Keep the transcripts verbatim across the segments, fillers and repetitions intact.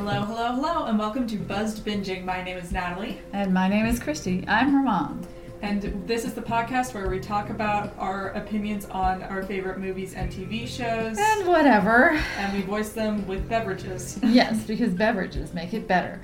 Hello, hello, hello, and welcome to Buzzed Binging. My name is Natalie. And my name is Christy. I'm her mom. And this is the podcast where we talk about our opinions on our favorite movies and T V shows. And whatever. And we voice them with beverages. Yes, because beverages make it better.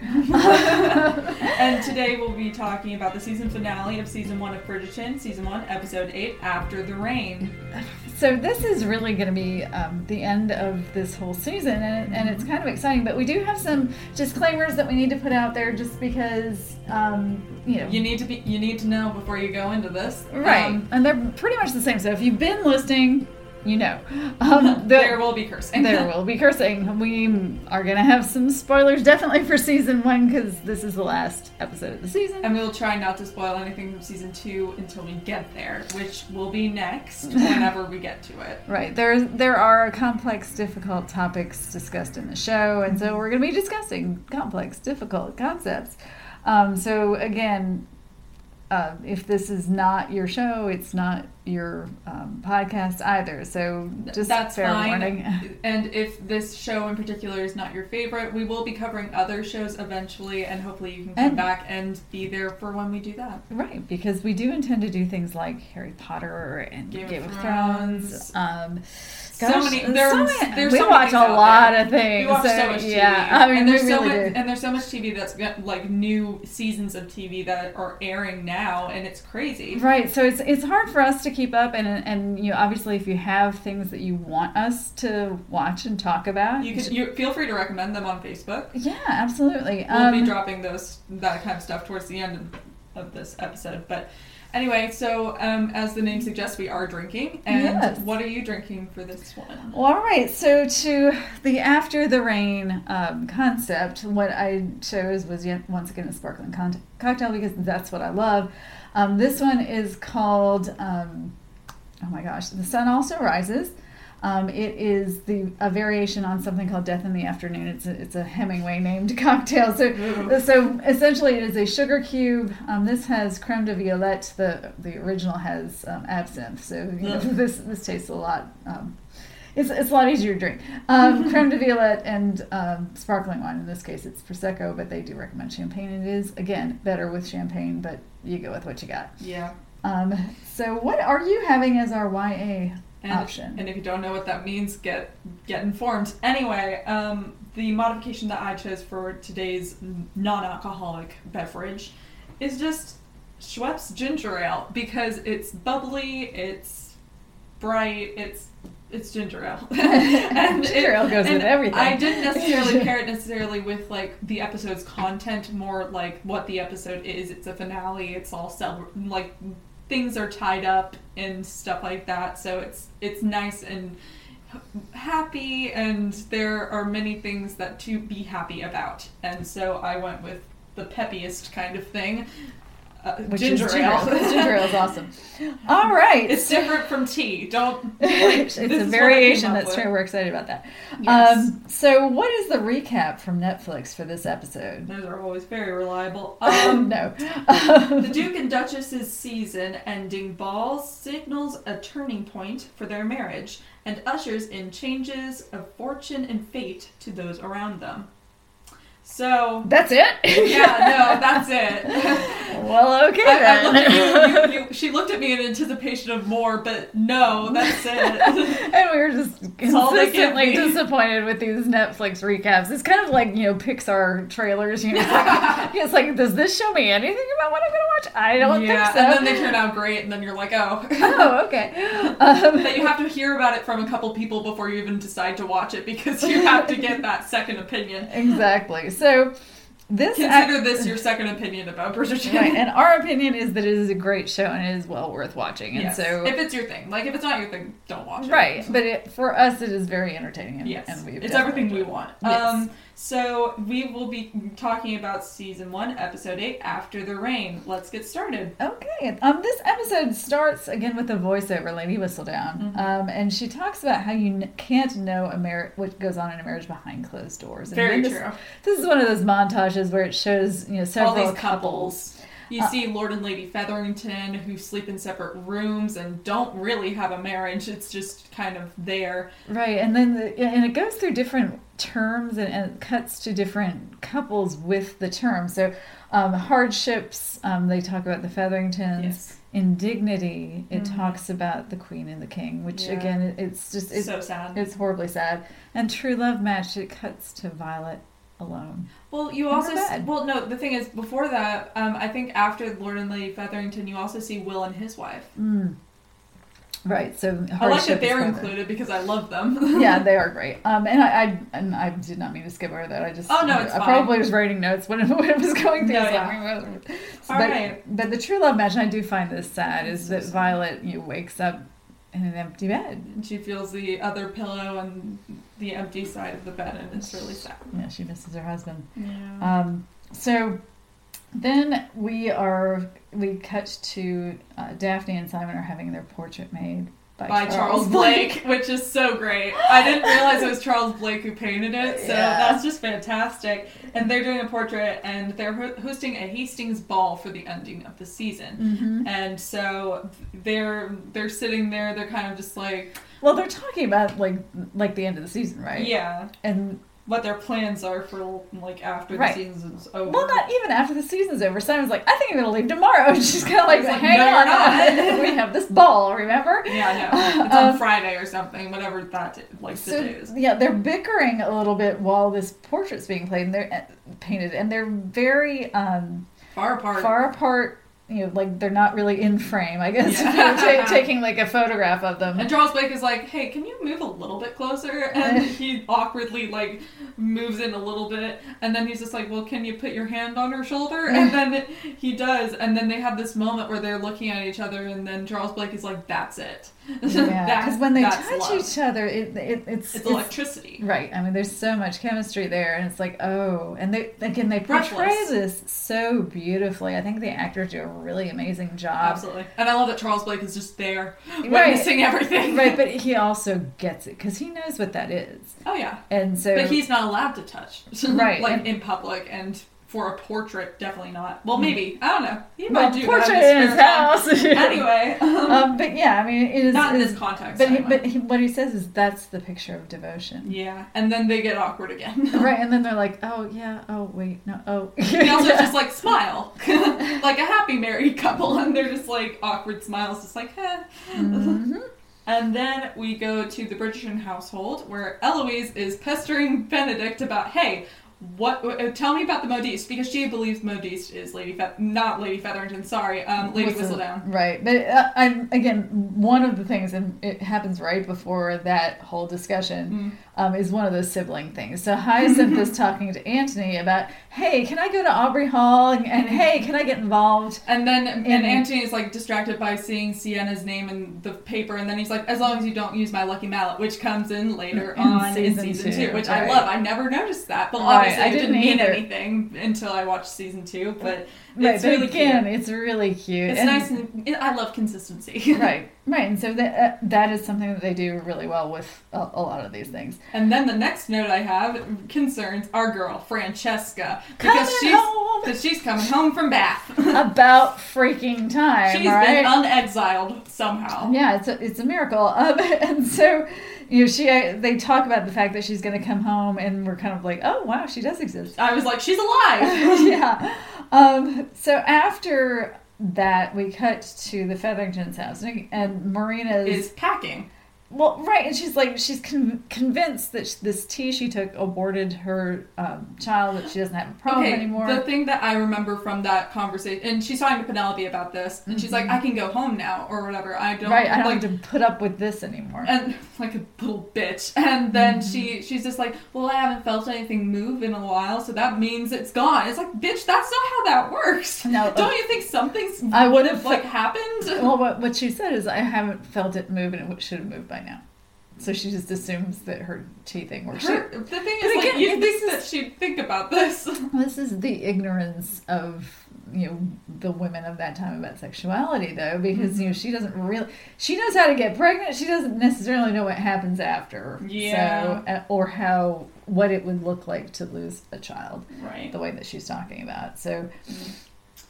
And today we'll be talking about the season finale of season one of Bridgerton, season one, episode eight, After the Rain. So this is really going to be um, the end of this whole season, and, and it's kind of exciting, but we do have some disclaimers that we need to put out there just because, um, you know. You need to be, you need to know before you go into this. Right, Um, and they're pretty much the same, so if you've been listening, you know. Um, the, there will be cursing. There will be cursing. We are going to have some spoilers definitely for season one because this is the last episode of the season. And we'll try not to spoil anything from season two until we get there, which will be next whenever we get to it. Right. There, there are complex, difficult topics discussed in the show, and so we're going to be discussing complex, difficult concepts. Um, so again, uh, if this is not your show, it's not your um, podcast either. So just That's fair fine. warning. And if this show in particular is not your favorite, we will be covering other shows eventually, and hopefully you can come And- back and be there for when we do that. Right, because we do intend to do things like Harry Potter and Game Game, of of Thrones. Thrones. Um, So gosh, many- so there's- many- there's we so many watch things a out lot there. of things. We watch so, so, much T V. yeah, I mean, and we there's so really much, do. and there's so much T V that's got, like new seasons of T V that are airing now, and it's crazy. Right, so it's it's hard for us to keep up, and and you know, obviously, if you have things that you want us to watch and talk about, You can you feel free to recommend them on Facebook. yeah, absolutely. We'll Um, be dropping those that kind of stuff towards the end of, of this episode. But anyway, so um, as the name suggests, we are drinking. And Yes. what are you drinking for this one? Well, all right, so to the After the Rain um, concept, what I chose was yet once again a sparkling con- cocktail because that's what I love. Um, this one is called, um, oh my gosh, The Sun Also Rises. Um, it is the a variation on something called Death in the Afternoon. It's a, it's a Hemingway named cocktail. So Ooh. so essentially it is a sugar cube. Um, this has creme de violette. The the original has um, absinthe. So you know, Ugh. this this tastes a lot. Um, it's it's a lot easier to drink. Um, creme de violette and um, sparkling wine. In this case, it's prosecco, but they do recommend champagne. It is again better with champagne, but you go with what you got. Yeah. Um, so what are you having as our Y A And, option? and if you don't know what that means, get get informed. Anyway, um, the modification that I chose for today's non-alcoholic beverage is just Schweppes ginger ale because it's bubbly, it's bright, it's it's ginger ale. and Ginger ale goes and with everything. I didn't necessarily pair it necessarily with like the episode's content, more like what the episode is. It's a finale. It's all cel- like things are tied up and stuff like that. So it's it's nice and happy, and there are many things that to be happy about. And so I went with the peppiest kind of thing. Uh, Which ginger is ale. Ginger ale is awesome. All right. It's different from tea. Don't. it's this a is what I variation came up that's with. true. We're excited about that. Yes. Um, so what is the recap from Netflix for this episode? Those are always very reliable. Um, no. The Duke and Duchess's season ending ball signals a turning point for their marriage and ushers in changes of fortune and fate to those around them. So, That's it? yeah, no, that's it. Well, okay I, I then. looked at you, you, you, she looked at me in anticipation of more, but no, that's it. And we were just all they give consistently me. disappointed with these Netflix recaps. It's kind of like, you know, Pixar trailers. You know, it's like, it's like, does this show me anything about what I'm going to watch? I don't Yeah, think so. and then they turn out great, and then you're like, oh. Oh, okay. Um, But you have to hear about it from a couple people before you even decide to watch it because you have to get that second opinion. exactly. So this Consider ac- this your second opinion about Bridgerton. right, and our opinion is that it is a great show and it is well worth watching. And Yes. so if it's your thing, like if it's not your thing, don't watch it. right, but it, for us it is very entertaining. And, Yes, and we've it's definitely everything we enjoyed it. want. Yes. Um, so we will be talking about season one, episode eight, After the Rain. Let's get started. Okay. Um, this episode starts again with a voiceover, Lady Whistledown, Mm-hmm. um, and she talks about how you n- can't know a mar- what goes on in a marriage behind closed doors. And Very then this, true. This is one of those montages where it shows, you know, All several these couples. couples. You Uh, see Lord and Lady Featherington, who sleep in separate rooms and don't really have a marriage. It's just kind of there. Right, and then the, and it goes through different terms and, and cuts to different couples with the term. So um, hardships, um, they talk about the Featheringtons. Yes. In Dignity, it Mhm. talks about the Queen and the King, which Yeah. again, it, it's just it's, So sad. it's horribly sad. And True Love Match, it cuts to Violet alone. Well, you In also her s- bed. well no. The thing is, before that, um, I think after Lord and Lady Featherington, you also see Will and his wife. Mm. Right, so I like hardship that is they're part of it. included because I love them. Yeah, they are great. Um, and I, I and I did not mean to skip over that. I just Oh, no, it's I fine. probably was writing notes when it, when it was going through. No, so yeah. I mean, so All but, right. but the True Love Match, and I do find this sad, is So that sad. Violet you know, wakes up in an empty bed. And she feels the other pillow and the empty side of the bed, and it's really sad. Yeah, she misses her husband. Yeah. Um, so then we are we cut to uh, Daphne and Simon are having their portrait made by, By Charles Blake, which is so great. I didn't realize it was Charles Blake who painted it, so Yeah. that's just fantastic. And they're doing a portrait, and they're ho- hosting a Hastings ball for the ending of the season. hmm And so they're they're sitting there. They're kind of just like, Well, they're talking about like like the end of the season, right? yeah, And what their plans are for like after Right. the season's over. well, not even after the season's over. Simon's like, I think I'm going to leave tomorrow. And she's kind of like, He's like, hang "No, on, you're not." we have this ball, remember? Yeah, no, it's on Um, Friday or something, whatever that like the So, day is. yeah, they're bickering a little bit while this portrait's being played and they're uh, painted, and they're very um, Far apart. far apart. You know, like they're not really in frame. I guess Yeah. if you're ta- taking like a photograph of them. And Charles Blake is like, "Hey, can you move a little bit closer?" And he awkwardly like moves in a little bit, and then he's just like, "Well, can you put your hand on her shoulder?" And then he does, and then they have this moment where they're looking at each other, and then Charles Blake is like, "That's it." Yeah, That- because when they that's touch love. each other, it, it it's, It's electricity. right. I mean, there's so much chemistry there, and it's like, oh, and they again they portray Breathless. this so beautifully. I think the actors do a really amazing job. Absolutely. And I love that Charles Blake is just there, Right. witnessing everything. Right, but he also gets it because he knows what that is, Oh yeah. and so But he's not allowed to touch. Right, like and- in public, and for a portrait, definitely not. Well, maybe. I don't know. He Mm. well, might do portrait that in his spare time. house. Anyway. um, but yeah, I mean, it is Not in it is- this context. But he, anyway. but he, what he says is that's the picture of devotion. Yeah, and then they get awkward again. Right, and then they're like, oh yeah, oh wait, no, oh. He also just like smile, like a happy married couple, and they're just like awkward smiles, just like, eh. Mhm. And then we go to the Bridgerton household, where Eloise is pestering Benedict about, hey, what? Uh, tell me about the modiste, because she believes modiste is Lady Fe- not Lady Featherington. Sorry, um, Lady What's the- Whistledown. Right, but uh, I'm again one of the things, and it happens right before that whole discussion, Mm. um, is one of those sibling things. So Hyacinth is talking to Antony about, hey, can I go to Aubrey Hall, and, and hey, can I get involved? And then and And- Antony is like distracted by seeing Sienna's name in the paper, and then he's like, as long as you don't use my lucky mallet, which comes in later In on season in season two, two, which I right. love. I never noticed that, but Right, obviously I it didn't didn't mean either. anything until I watched season two. But Right, it's but really again, cute. it's really cute. It's And- nice, and it, I love consistency. right, right, and so that uh, that is something that they do really well with a, a lot of these things. And then the next note I have concerns our girl Francesca, Coming because she's home. because she's coming home from Bath. About freaking time, She's right? been unexiled somehow. Yeah, it's a, it's a miracle. Um, and so, you know, she they talk about the fact that she's going to come home, and we're kind of like, oh wow, she does exist. I was like, she's alive. Yeah. Um, so after that, we cut to the Featheringtons' house, and, and Marina's Is packing. well, right, and she's like she's con- convinced that sh- this tea she took aborted her um, child, that she doesn't have a problem Okay, anymore. the thing that I remember from that conversation, and she's talking to Penelope about this, and she's like, I can go home now, or whatever. I don't, Mm-hmm. right, I don't like, have to put up with this anymore. and like a little bitch. And then Mm-hmm. she she's just like, well, I haven't felt anything move in a while, so that means it's gone. It's like, bitch, that's not how that works. No, Don't you think something's I would would have have like happened? Well, what, what she said is, I haven't felt it move, and it should have moved by now. So she just assumes that her tea thing works. Her, the thing But is, like, again, you this think that she'd think about this. This is the ignorance of, you know, the women of that time about sexuality, though, because, you know, she doesn't really, she knows how to get pregnant. She doesn't necessarily know what happens after. Yeah. So, uh, or how, what it would look like to lose a child, Right. the way that she's talking about. So,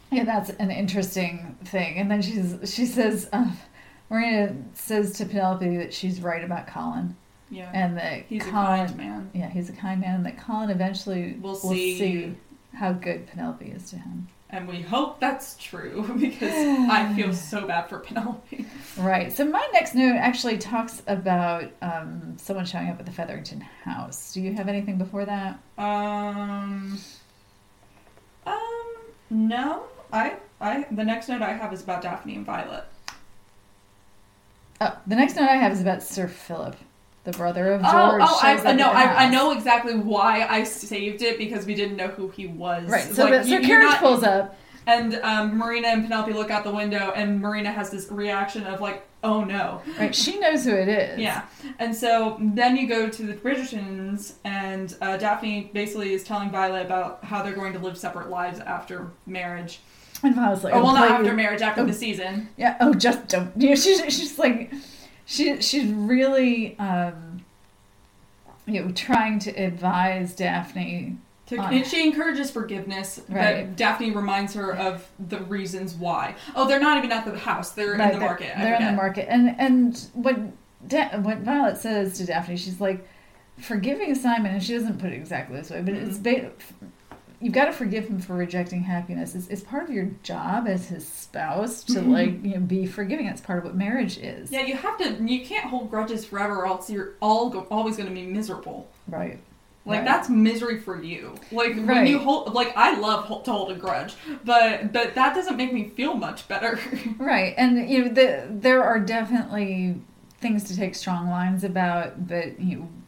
Yeah, that's an interesting thing. And then she's she says, um, Marina says to Penelope that she's right about Colin. Yeah. And that he's Colin, a kind man. Yeah, he's a kind man, and that Colin eventually we'll will see. see how good Penelope is to him. And we hope that's true, because I feel so bad for Penelope. Right. So my next note actually talks about um, someone showing up at the Featherington house. Do you have anything before that? Um. Um. No. I. I. The next note I have is about Daphne and Violet. Oh, the next note I have is about Sir Philip, the brother of Oh, George. oh, I, shows up no, at the I, I house. know exactly why I saved it, because we didn't know who he was. Right. So like, the, you, so you're carriage not- pulls up. And um, Marina and Penelope look out the window, and Marina has this reaction of like, "Oh no!" Right, she knows who it is. Yeah, and so then you go to the Bridgertons, and uh, Daphne basically is telling Violet about how they're going to live separate lives after marriage. And Violet's like, Oh, well, not please. after marriage, after Oh. the season. Yeah. Oh, just don't. You know, she's she's like, she she's really, um, you know, trying to advise Daphne. To, On- and she encourages forgiveness, Right. but Daphne reminds her of the reasons why. Oh, they're not even at the house; they're Right, in the market. I They're in the forget. market, and and what da- what Violet says to Daphne, she's like, forgiving Simon, and she doesn't put it exactly this way, but Mm-hmm. it's ba- you've got to forgive him for rejecting happiness. It's, it's part of your job as his spouse to Mm-hmm. like you know be forgiving. That's part of what marriage is. Yeah, you have to. You can't hold grudges forever, or else you're all go, always going to be miserable. Right. Like Right. that's misery for you. Like when Right. you hold, like I love hold, to hold a grudge, but but that doesn't make me feel much better. Right, and you know the, there are definitely things to take strong lines about, but you know,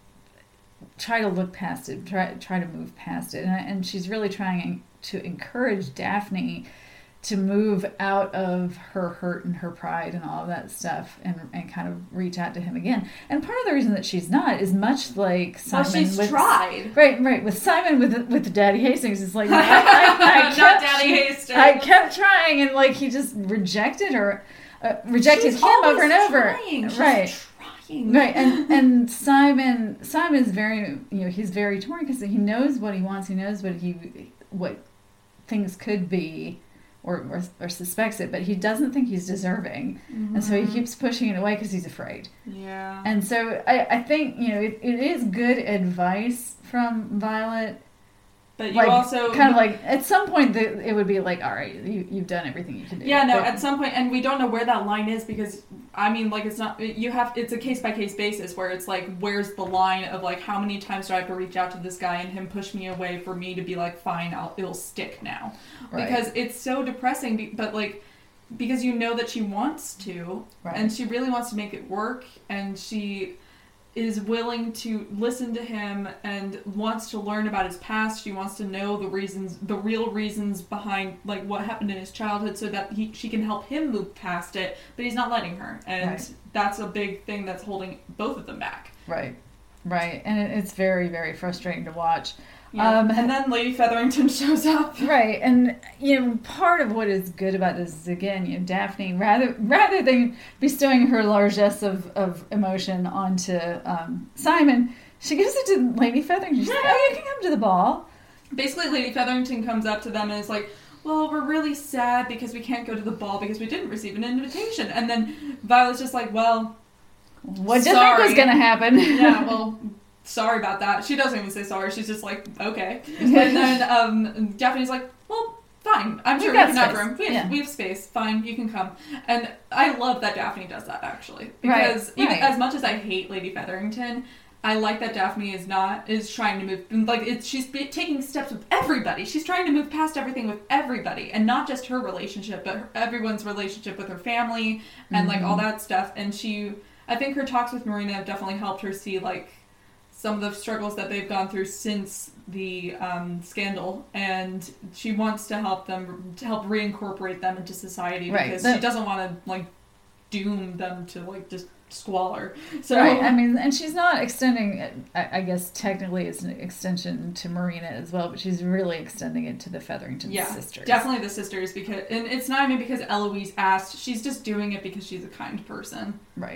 try to look past it, try try to move past it, and, and she's really trying to encourage Daphne to move out of her hurt and her pride and all of that stuff, and and kind of reach out to him again. And part of the reason that she's not is much like Well, Simon. she's with, tried. Right, right. With Simon, with with Daddy Hastings, it's like I, I, I Not kept, Daddy Hastings. I kept trying, and like he just rejected her, uh, rejected She's him over and always over. trying. She's Right, trying. right. And and Simon, Simon is very, you know, he's very torn because he knows what he wants. He knows what he what things could be. Or, or, or suspects it, but he doesn't think he's deserving, Mm-hmm. and so he keeps pushing it away because he's afraid. Yeah. And so I, I think you know it, it is good advice from Violet. But you Like also kind of like at some point the, it would be like, all right, you you've done everything you can do. Yeah, no, But- at some point, and we don't know where that line is because, I mean, like, it's not, you have, it's a case-by-case basis where it's like, where's the line of, like, how many times do I have to reach out to this guy and him push me away for me to be like, fine, I'll, it'll stick now. Right. Because it's so depressing, be- but, like, because you know that she wants to, Right. and she really wants to make it work, and she is willing to listen to him and wants to learn about his past. She wants to know the reasons, the real reasons behind like what happened in his childhood so that he, she can help him move past it, but he's not letting her. And Right. that's a big thing that's holding both of them back. Right, right, and it, it's very very frustrating to watch. Yeah. Um, and then Lady Featherington shows up. Right, and you know, part of what is good about this is again, you know, Daphne rather rather than bestowing her largesse of, of emotion onto um, Simon, she gives it to Lady Featherington. She's like, "Oh, you can come to the ball." Basically, Lady Featherington comes up to them and is like, well, we're really sad because we can't go to the ball because we didn't receive an invitation. And then Violet's just like, well, What do you think Sorry. was going to happen? yeah, well, sorry about that. She doesn't even say sorry. She's just like, okay. And then um, Daphne's like, well, fine. I'm We've sure we got can have space. room. We have, Yeah. we have space. Fine, you can come. And I love that Daphne does that, actually. Right, Because even right. as much as I hate Lady Featherington, I like that Daphne is not, is trying to move, like, it's, she's be, taking steps with everybody. She's trying to move past everything with everybody. And not just her relationship, but her, everyone's relationship with her family and, like, all that stuff. And she, I think her talks with Marina have definitely helped her see, like, some of the struggles that they've gone through since the um, scandal, and she wants to help them, to help reincorporate them into society Right, because that- she doesn't want to, like, doom them to, like, just squalor. So, Right, I mean, and she's not extending it, I, I guess technically it's an extension to Marina as well, but she's really extending it to the Featherington yeah, sisters. definitely the sisters, because, and it's not even because Eloise asked, she's just doing it because she's a kind person. Right.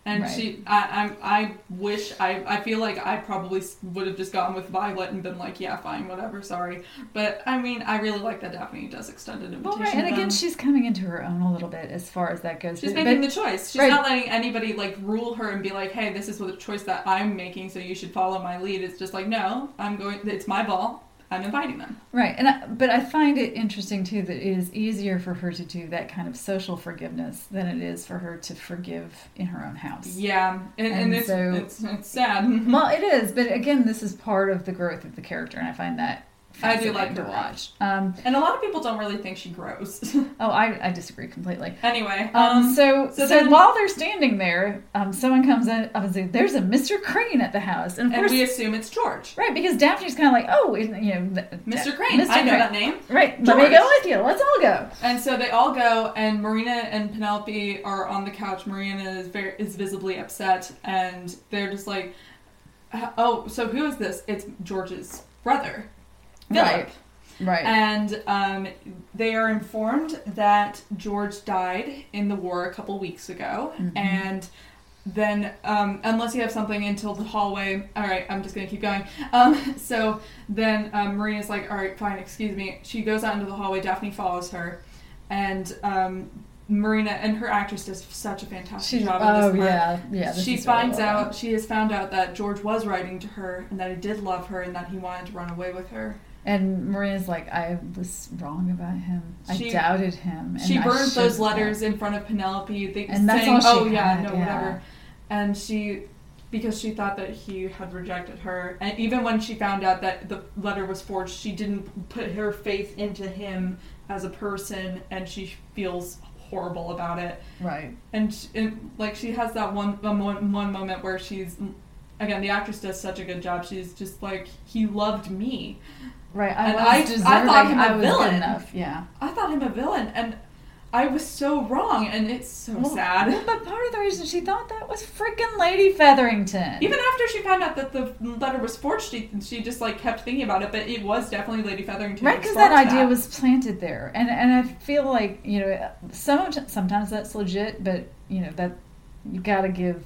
And Right. she, I, I, I wish, I, I feel like I probably would have just gone with Violet and been like, yeah, fine, whatever, sorry. But I mean, I really like that Daphne does extend an invitation. Well, right, and to again, them. she's coming into her own a little bit as far as that goes. She's But- making but- the choice. She's right. not letting anybody like rule her and be like, "Hey, this is what the choice that I'm making, so you should follow my lead." It's just like, no, I'm going. It's my ball. I'm inviting them. Right, and I, but I find it interesting too that it is easier for her to do that kind of social forgiveness than it is for her to forgive in her own house. Yeah, and, and, And it's, so- it's it's sad. Well, it is, but again, this is part of the growth of the character, and I find that I do fascinating like to her watch. Um, And a lot of people don't really think she grows. oh, I, I disagree completely. Anyway, Um, um, so, so, so then- while they're standing there, um, someone comes in up and says, "There's a Mister Crane at the house," and of and course, we assume it's George. right, because Daphne's kind of like, "Oh, you know, th- Mister Da- Crane. Mister I know Crane. that name. Right, let me George. go with you. Let's all go." And so they all go, and Marina and Penelope are on the couch. Marina is very is visibly upset, and they're just like, "Oh, so who is this? It's George's brother, Philip." Right. Right. And um, they are informed that George died in the war a couple weeks ago, Mhm. and then um, unless you have something until the hallway, all right, I'm just gonna keep going. Um, so then um, Marina's like, all right, fine, excuse me. She goes out into the hallway. Daphne follows her, and um, Marina and her actress does such a fantastic She's, job in oh this part. yeah, yeah. this She is really finds well out done. she has found out that George was writing to her and that he did love her and that he wanted to run away with her. And Maria's like, "I was wrong about him. She- I doubted him." And She I burned those shouldn't letters have." in front of Penelope, they, And that's saying, all she "Oh yeah, had, no, yeah. whatever." And she, because she thought that he had rejected her, and even when she found out that the letter was forged, she didn't put her faith into him as a person, and she feels horrible about it. Right. And, sh and like she has that one, um, one one moment where she's, again, the actress does such a good job. She's just like, he loved me. Right. I And was I- I deserving. thought him a I was good villain. enough. Yeah. I thought him a villain, and I was so wrong, and it's so Well, sad. well, but part of the reason she thought that was freaking Lady Featherington. Even after she found out that the letter was forged, she, she just like kept thinking about it. But it was definitely Lady Featherington. Right, who because that sparked idea was planted there, and and I feel like you know some sometimes that's legit, but you know that you got to give,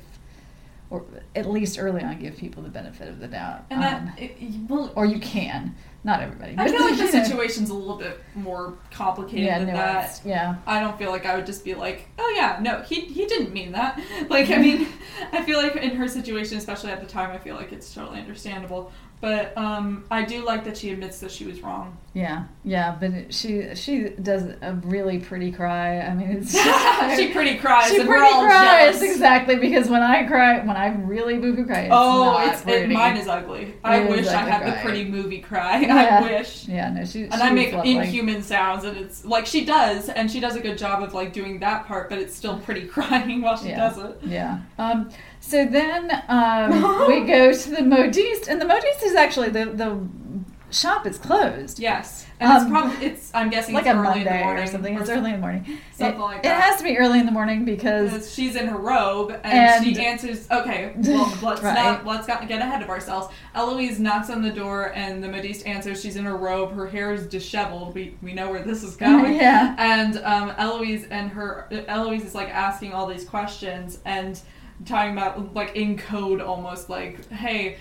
or at least early on, give people the benefit of the doubt, And um, that, it, well, or you can, not everybody. I feel like the you know. situation's a little bit more complicated Yeah, than that. nuanced. Yeah. I don't feel like I would just be like, oh yeah, no, he he didn't mean that. Like, I mean, I feel like in her situation, especially at the time, I feel like it's totally understandable. But um, I do like that she admits that she was wrong. Yeah, yeah, but it, she she does a really pretty cry. I mean, it's She pretty cries, She and pretty we're all cries jealous. exactly because when I cry, when I really boo-hoo cry, it's Oh, not it's it, pretty. mine is ugly. I It is wish I ugly had the cry. pretty movie cry. Yeah. I wish. Yeah, no, she. And she I was make lovely. inhuman sounds, and it's like she does, and she does a good job of like doing that part, but it's still pretty crying while she Yeah. does it. Yeah. Um, so then um, we go to the Modiste, and the Modiste is actually the the shop is closed. Yes, and it's Um, probably it's. I'm guessing Like it's a early Monday in the morning or something. It's early in the morning. something it, like It that. has to be early in the morning because Because she's in her robe and, And- she answers. Okay, well let's Right. not let's not get ahead of ourselves. Eloise knocks on the door and the Modiste answers. She's in her robe. Her hair is disheveled. We we know where this is going. yeah. And um, Eloise and her Eloise is like asking all these questions and talking about like in code almost like, hey,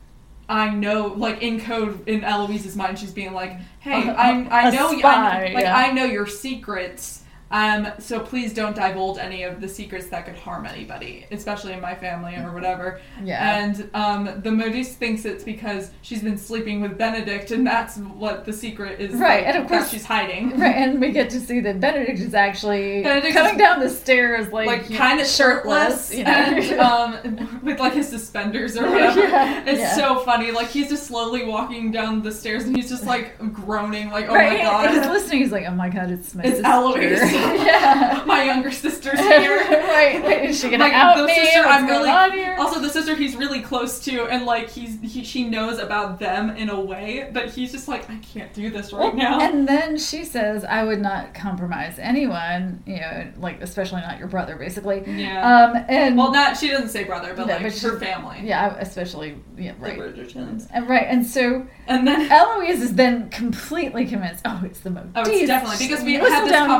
I know, like in code in Eloise's mind, she's being like, hey, A- I I a know y- spy, I, like yeah. I know your secrets. Um, so please don't divulge any of the secrets that could harm anybody, especially in my family or whatever. Yeah. And um, the Modiste thinks it's because she's been sleeping with Benedict, and that's what the secret is. Right, like, and of that course- she's hiding. Right, and we get to see that Benedict is actually Benedict coming is- down the stairs like, Like kind of shirtless, you know. and um, with like his suspenders or whatever. Yeah, It's yeah. so funny. Like he's just slowly walking down the stairs, and he's just like groaning, like, "Oh right, my he- god, he's listening. He's like, "Oh my god, it's my it's sister." Eloise. yeah. My younger sister's here." right, right. Is she gonna Like out the me? sister, What's I'm going really on here? also the sister he's really close to, and like he's he, she knows about them in a way, but he's just like, I can't do this right Well, now. And then she says, "I would not compromise anyone, you know, like especially not your brother, basically." yeah. Um, and well, not she doesn't say brother, but No, like but her she- family. yeah, especially yeah, The right, Bridgertons. and right, and so And then Eloise is then completely convinced. Oh, it's the Modiste. Oh, it's definitely because we Whistle had this down, conversation.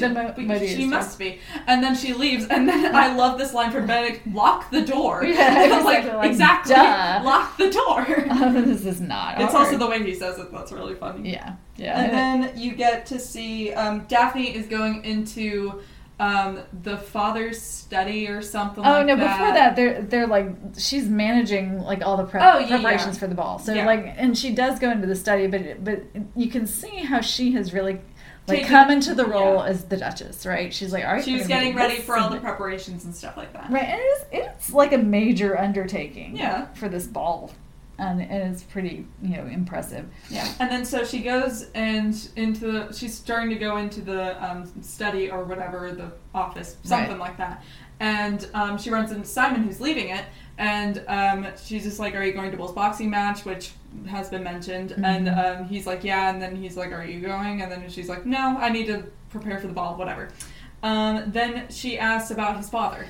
the mo- But moodiest she one. must be. And then she leaves, and then I love this line from Benedict, lock the door. Yeah, And I'm like, exactly, like, exactly, duh. lock the door. Oh, this is not It's hard. also the way he says it that's really funny. Yeah, yeah. And then you get to see um, Daphne is going into um, the father's study or something Oh like no! that. Before that, they're they're like she's managing like all the prep, Oh, yeah, preparations yeah. for the ball. So Yeah. like, and she does go into the study, but but you can see how she has really like Taken- come into the role yeah. as the Duchess, right? She's like, all right, She we're was gonna getting do ready this for all and the preparations and stuff like that. Right, and it's it's like a major undertaking. Yeah. For this ball, and, and it's pretty you know impressive. Yeah, and then so she goes and into the, she's starting to go into the um, study or whatever, the office, something Right. like that. And um, she runs into Simon, who's leaving it, and um, she's just like, "Are you going to Will's boxing match?" Which has been mentioned. Mm-hmm. And um, he's like, "Yeah," and then he's like, "Are you going?" And then she's like, "No, I need to prepare for the ball, whatever." Um, then she asks about his father.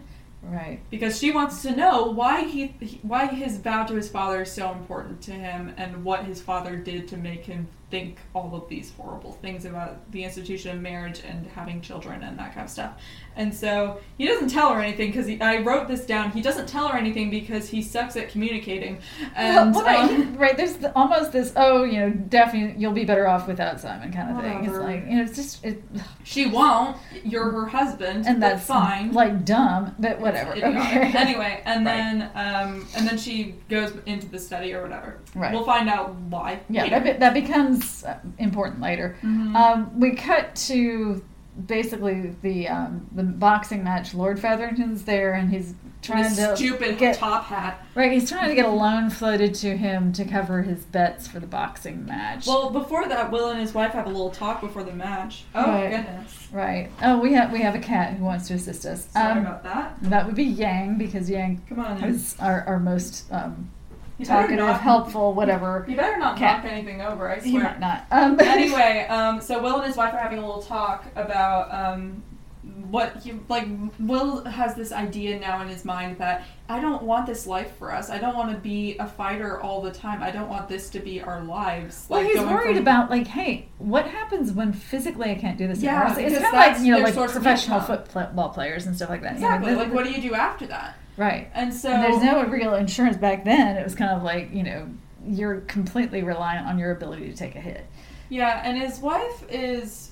Right. Because she wants to know why he, why his vow to his father is so important to him, and what his father did to make him think all of these horrible things about the institution of marriage and having children and that kind of stuff. And so he doesn't tell her anything, because I wrote this down. He doesn't tell her anything because he sucks at communicating. And well, right, um, right. There's the, almost this. Oh, you know, Daphne, you'll be better off without Simon, kind of thing. It's Whatever. like you know, it's just it, she won't. You're her husband, and that's that's fine. like dumb, but whatever. Idiotic. Okay. Anyway, and Right. then um, and then she goes into the study or whatever. Right. We'll find out why. Yeah, later. that, be, that becomes uh, important later. Mhm. Um, we cut to basically the um, the boxing match. Lord Featherington's there, and he's trying This to stupid get top hat. right. He's trying to get a loan floated to him to cover his bets for the boxing match. Well, before that, Will and his wife have a little talk before the match. Oh Right. goodness. right. Oh, we have we have a cat who wants to assist us. Sorry Um, about that. that would be Yang, because Yang Come on. is our, our most um, You better talkative, not- helpful, whatever. You better not cat. knock anything over. I He swear. might not. Um, Anyway, um, so Will and his wife are having a little talk about um, what he like. Will has this idea now in his mind that I don't want this life for us. I don't want to be a fighter all the time. I don't want this to be our lives. Well, like, he's going worried from- about like, hey, what happens when physically I can't do this Yeah, anymore? It's- it's because kind of like that's you know, their like source of professional income. football players and stuff like that. you know, Exactly. the- Like, what do you do after that? right? And so And there's no real insurance back then. It was kind of like you know, you're completely reliant on your ability to take a hit. yeah, and his wife is.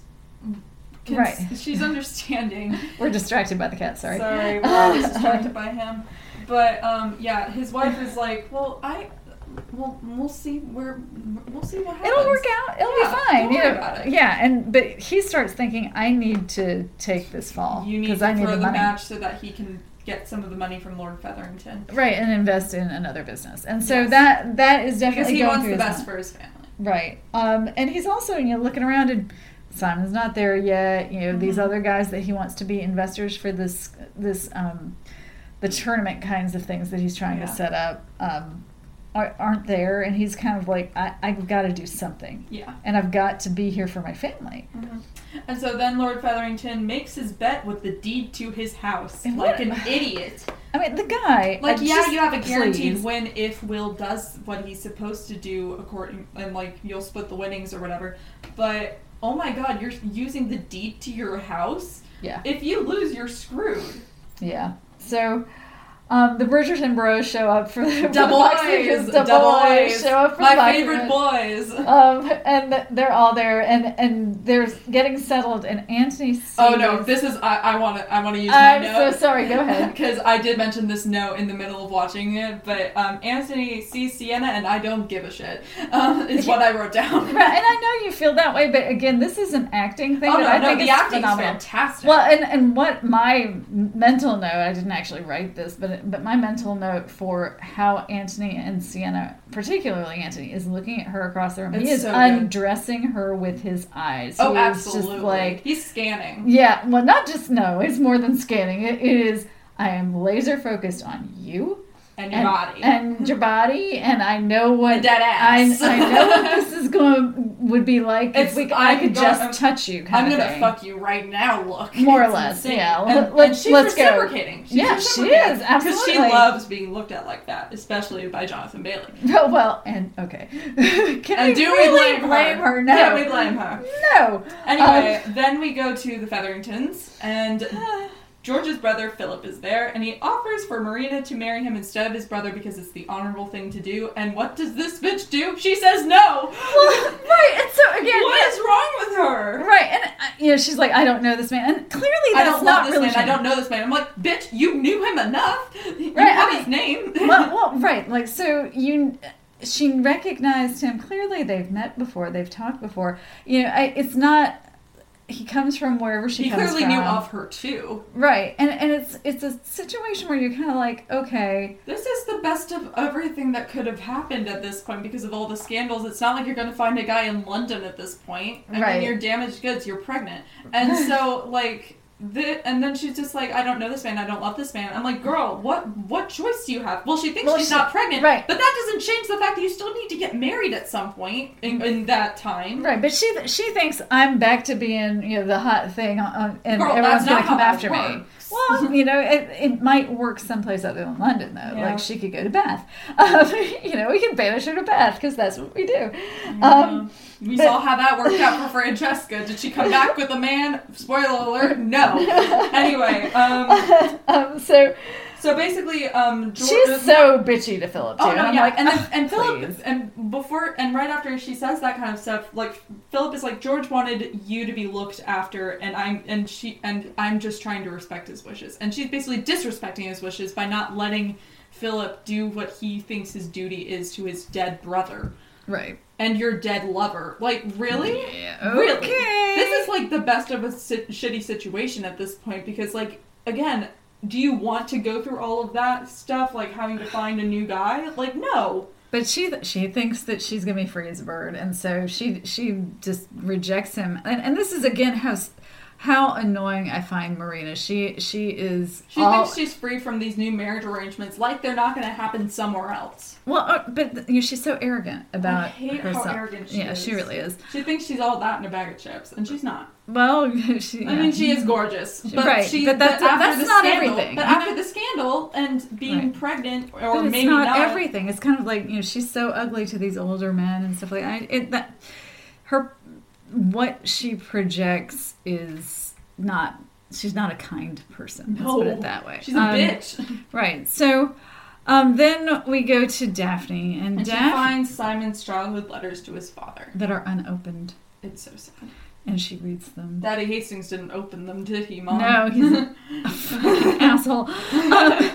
cons- Right. She's understanding. We're distracted by the cat. Sorry. Sorry, we're always distracted by him. But um, yeah, his wife is like, well, I, well, we'll see where, we'll see what happens. It'll work out. It'll Yeah, be fine. don't you worry know. about it. Yeah, and but he starts thinking, I need to take this fall You need because to I need throw the the money. match so that he can get some of the money from Lord Featherington. Right, and invest in another business. And so Yes. that that is definitely Because he going wants through the his best mind. for his family. Right. Um, and he's also, you know, looking around and Simon's not there yet. You know, these Mhm. other guys that he wants to be investors for this, this, um, the tournament kinds of things that he's trying Yeah. to set up, um, are, aren't there. And he's kind of like, I, I've got to do something. Yeah. And I've got to be here for my family. Mhm. And so then Lord Featherington makes his bet with the deed to his house, And like what- an idiot. I mean, the guy. Like, I yeah, just- you have a guaranteed please. win if Will does what he's supposed to do, according, and like you'll split the winnings or whatever. But oh my God, you're using the deed to your house. Yeah. If you lose, you're screwed. Yeah. So. Um, the Bridgerton Bros show up for the Double for the boxing- A's, double double A's A's, show up for my the boxing favorite match. boys. Um, and they're all there, and and they're getting settled, and Anthony sees... Oh no, this is I, I want to I want to use I'm my so note. sorry. Go ahead. Because I did mention this note in the middle of watching it, but um, Anthony sees Sienna and I don't give a shit. Um, is what I wrote down. Right, and I know you feel that way, but again, this is an acting thing. Oh but no, I no, think the it's acting's phenomenal. fantastic. Well, and and what my mental note, I didn't actually write this, but but my mental note for how Anthony and Sienna, particularly Anthony, is looking at her across the room. He It's is so good. undressing her with his eyes. oh, He is absolutely. Just like, He's scanning. yeah, well, not just no, it's more than scanning. It, it is. I am laser focused on you. And your and, body. and your body, and I know what The dead I, ass. I know what this is going would be like It's- if we, I I'm could going- just I'm- touch you. Kind I'm of gonna thing. fuck you right now. Look, More or It's less, insane. yeah. And, Let- let's- and she's let's go. reciprocating. She's Yeah, she reciprocating. is, Because she absolutely. loves being looked at like that, especially by Jonathan Bailey. Oh, well, and okay. Can And we do really we blame, blame her? her? No. Yeah, we blame her. No. Anyway, Um, then we go to the Featheringtons, and George's brother Philip is there, and he offers for Marina to marry him instead of his brother because it's the honorable thing to do. And what does this bitch do? She says no. well, right. And so again, What yeah, is wrong with her? right? And uh, you know, she's like, I don't know this man, and clearly I that's don't not love this really man. I true. don't know this man. I'm like, bitch, you knew him enough. You Right, have I mean- his name. well, well, right. Like, so you, she recognized him. Clearly, they've met before. They've talked before. You know, I, it's not. He comes from wherever she he comes clearly from. knew of her too. Right, and and it's it's a situation where you're kind of like, okay, This is the best of everything that could have happened at this point because of all the scandals. It's not like you're going to find a guy in London at this point. I Right. mean, you're damaged goods. You're pregnant, and so like. The, and then she's just like, I don't know this man, I don't love this man. I'm like, girl, what what choice do you have? Well, she thinks Well, she's she- not pregnant, right. but that doesn't change the fact that you still need to get married at some point in, in that time. right. But she she thinks I'm back to being, you know, the hot thing, on, and Girl, everyone's that's gonna not come how that after me. works. Well, you know, it, it might work someplace other than London, though. Yeah. Like, she could go to Bath. Um, you know, we can banish her to Bath, because that's what we do. Um, Um, we but- saw how that worked out for Francesca. Did she come back with a man? Spoiler alert, no. Anyway, um, um, so, so basically, um, George, she's so bitchy to Philip, too. Oh no, I'm yeah, like, and then, "Ugh, and Philip, please." and before, and right after she says that kind of stuff, like Philip is like, George wanted you to be looked after, and I'm, and she, and I'm just trying to respect his wishes, and she's basically disrespecting his wishes by not letting Philip do what he thinks his duty is to his dead brother Right. and your dead lover. Like, really? Yeah, Really? okay. This is like the best of a si- shitty situation at this point because, like, again, do you want to go through all of that stuff, like having to find a new guy? Like, no. But she she thinks that she's gonna be free as a bird, and so she she just rejects him. And and this is again how s- how annoying I find Marina. She she is She all, thinks she's free from these new marriage arrangements, like they're not going to happen somewhere else. well, uh, but you know, she's so arrogant about I hate how herself. arrogant she yeah, is. she really is. She thinks she's all that in a bag of chips, and she's not. Well, she. I yeah. mean, she is gorgeous, but Right, she. but that's- after that's the not scandal, everything, But you after know? the scandal and being Right. pregnant, or But it's maybe not, not, everything. It's kind of like, you know, she's so ugly to these older men and stuff like that. I- It, that her what she projects is not. She's not a kind person. Let's No, put it that way. she's a Um, bitch. Right. So um, then we go to Daphne, and, And she Daphne finds Simon's childhood letters to his father. that are unopened, It's so sad. and she reads them. Daddy Hastings didn't open them, did he, Mom? No, he's a fucking asshole. Um,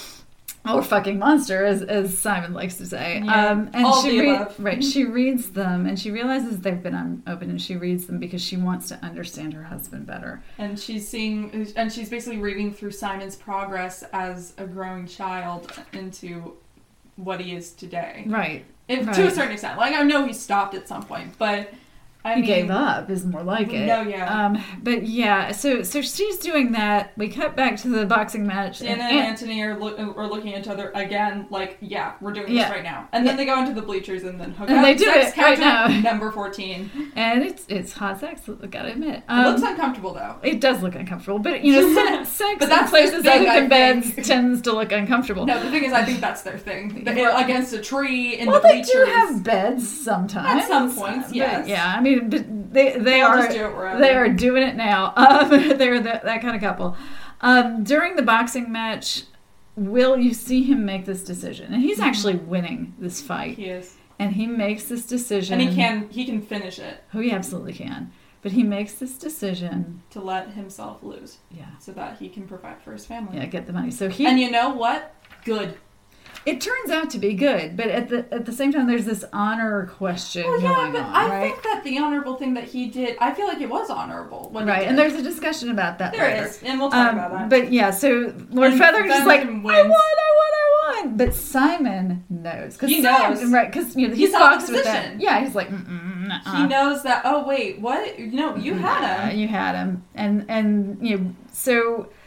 or fucking monster, as, as Simon likes to say. Yeah, um, and all she the re- above. right, she reads them, and she realizes they've been unopened, and she reads them because she wants to understand her husband better. And she's seeing, and she's basically reading through Simon's progress as a growing child into what he is today. Right. If, right. To a certain extent. Like, I know he stopped at some point, but I He mean, gave up is more like it. No, yeah. Um, but yeah, so so she's doing that. We cut back to the boxing match. Anna and and- Anthony are, look, are looking at each other again, like, yeah, we're doing Yeah. this right now. And then they go into the bleachers and then hook And up. they do Sex it right counter now. Number fourteen. and it's it's hot sex. I gotta admit. It Um, looks uncomfortable, though. It does look uncomfortable, but you know, sex, sex But in that's places the thing, other I than beds think. tends to look uncomfortable. No, the thing is, I think that's their thing. They're Well- against a tree in well, the they bleachers. do have beds sometimes. At some points, But, yes. yeah, I mean, but they they They'll are just do it wherever. they are doing it now. Um, they're that, that kind of couple. Um, during the boxing match, will you see him make this decision? And he's actually winning this fight, He is, and he makes this decision, and he can he can finish it Oh, he absolutely can. But he makes this decision. to let himself lose, Yeah, so that he can provide for his family. yeah, get the money. So he And you know what? Good. It turns out to be good, but at the at the same time, there's this honor question Well, yeah, going but on, I right? think that the honorable thing that he did, I feel like it was honorable. What he Right, did. and there's a discussion about that there later. is, and we'll talk Um, about that. but yeah, so Lord And Featherington's just like, I Featherington won, I wins. won, I won. But Simon knows. Cause He Simon, knows. Right, because you know, He he saw the talks with that. position. Yeah, he's like, mm-mm, nuh-uh. he knows that. Oh wait, what? No, you had Yeah, him. you had him. And, and you know, so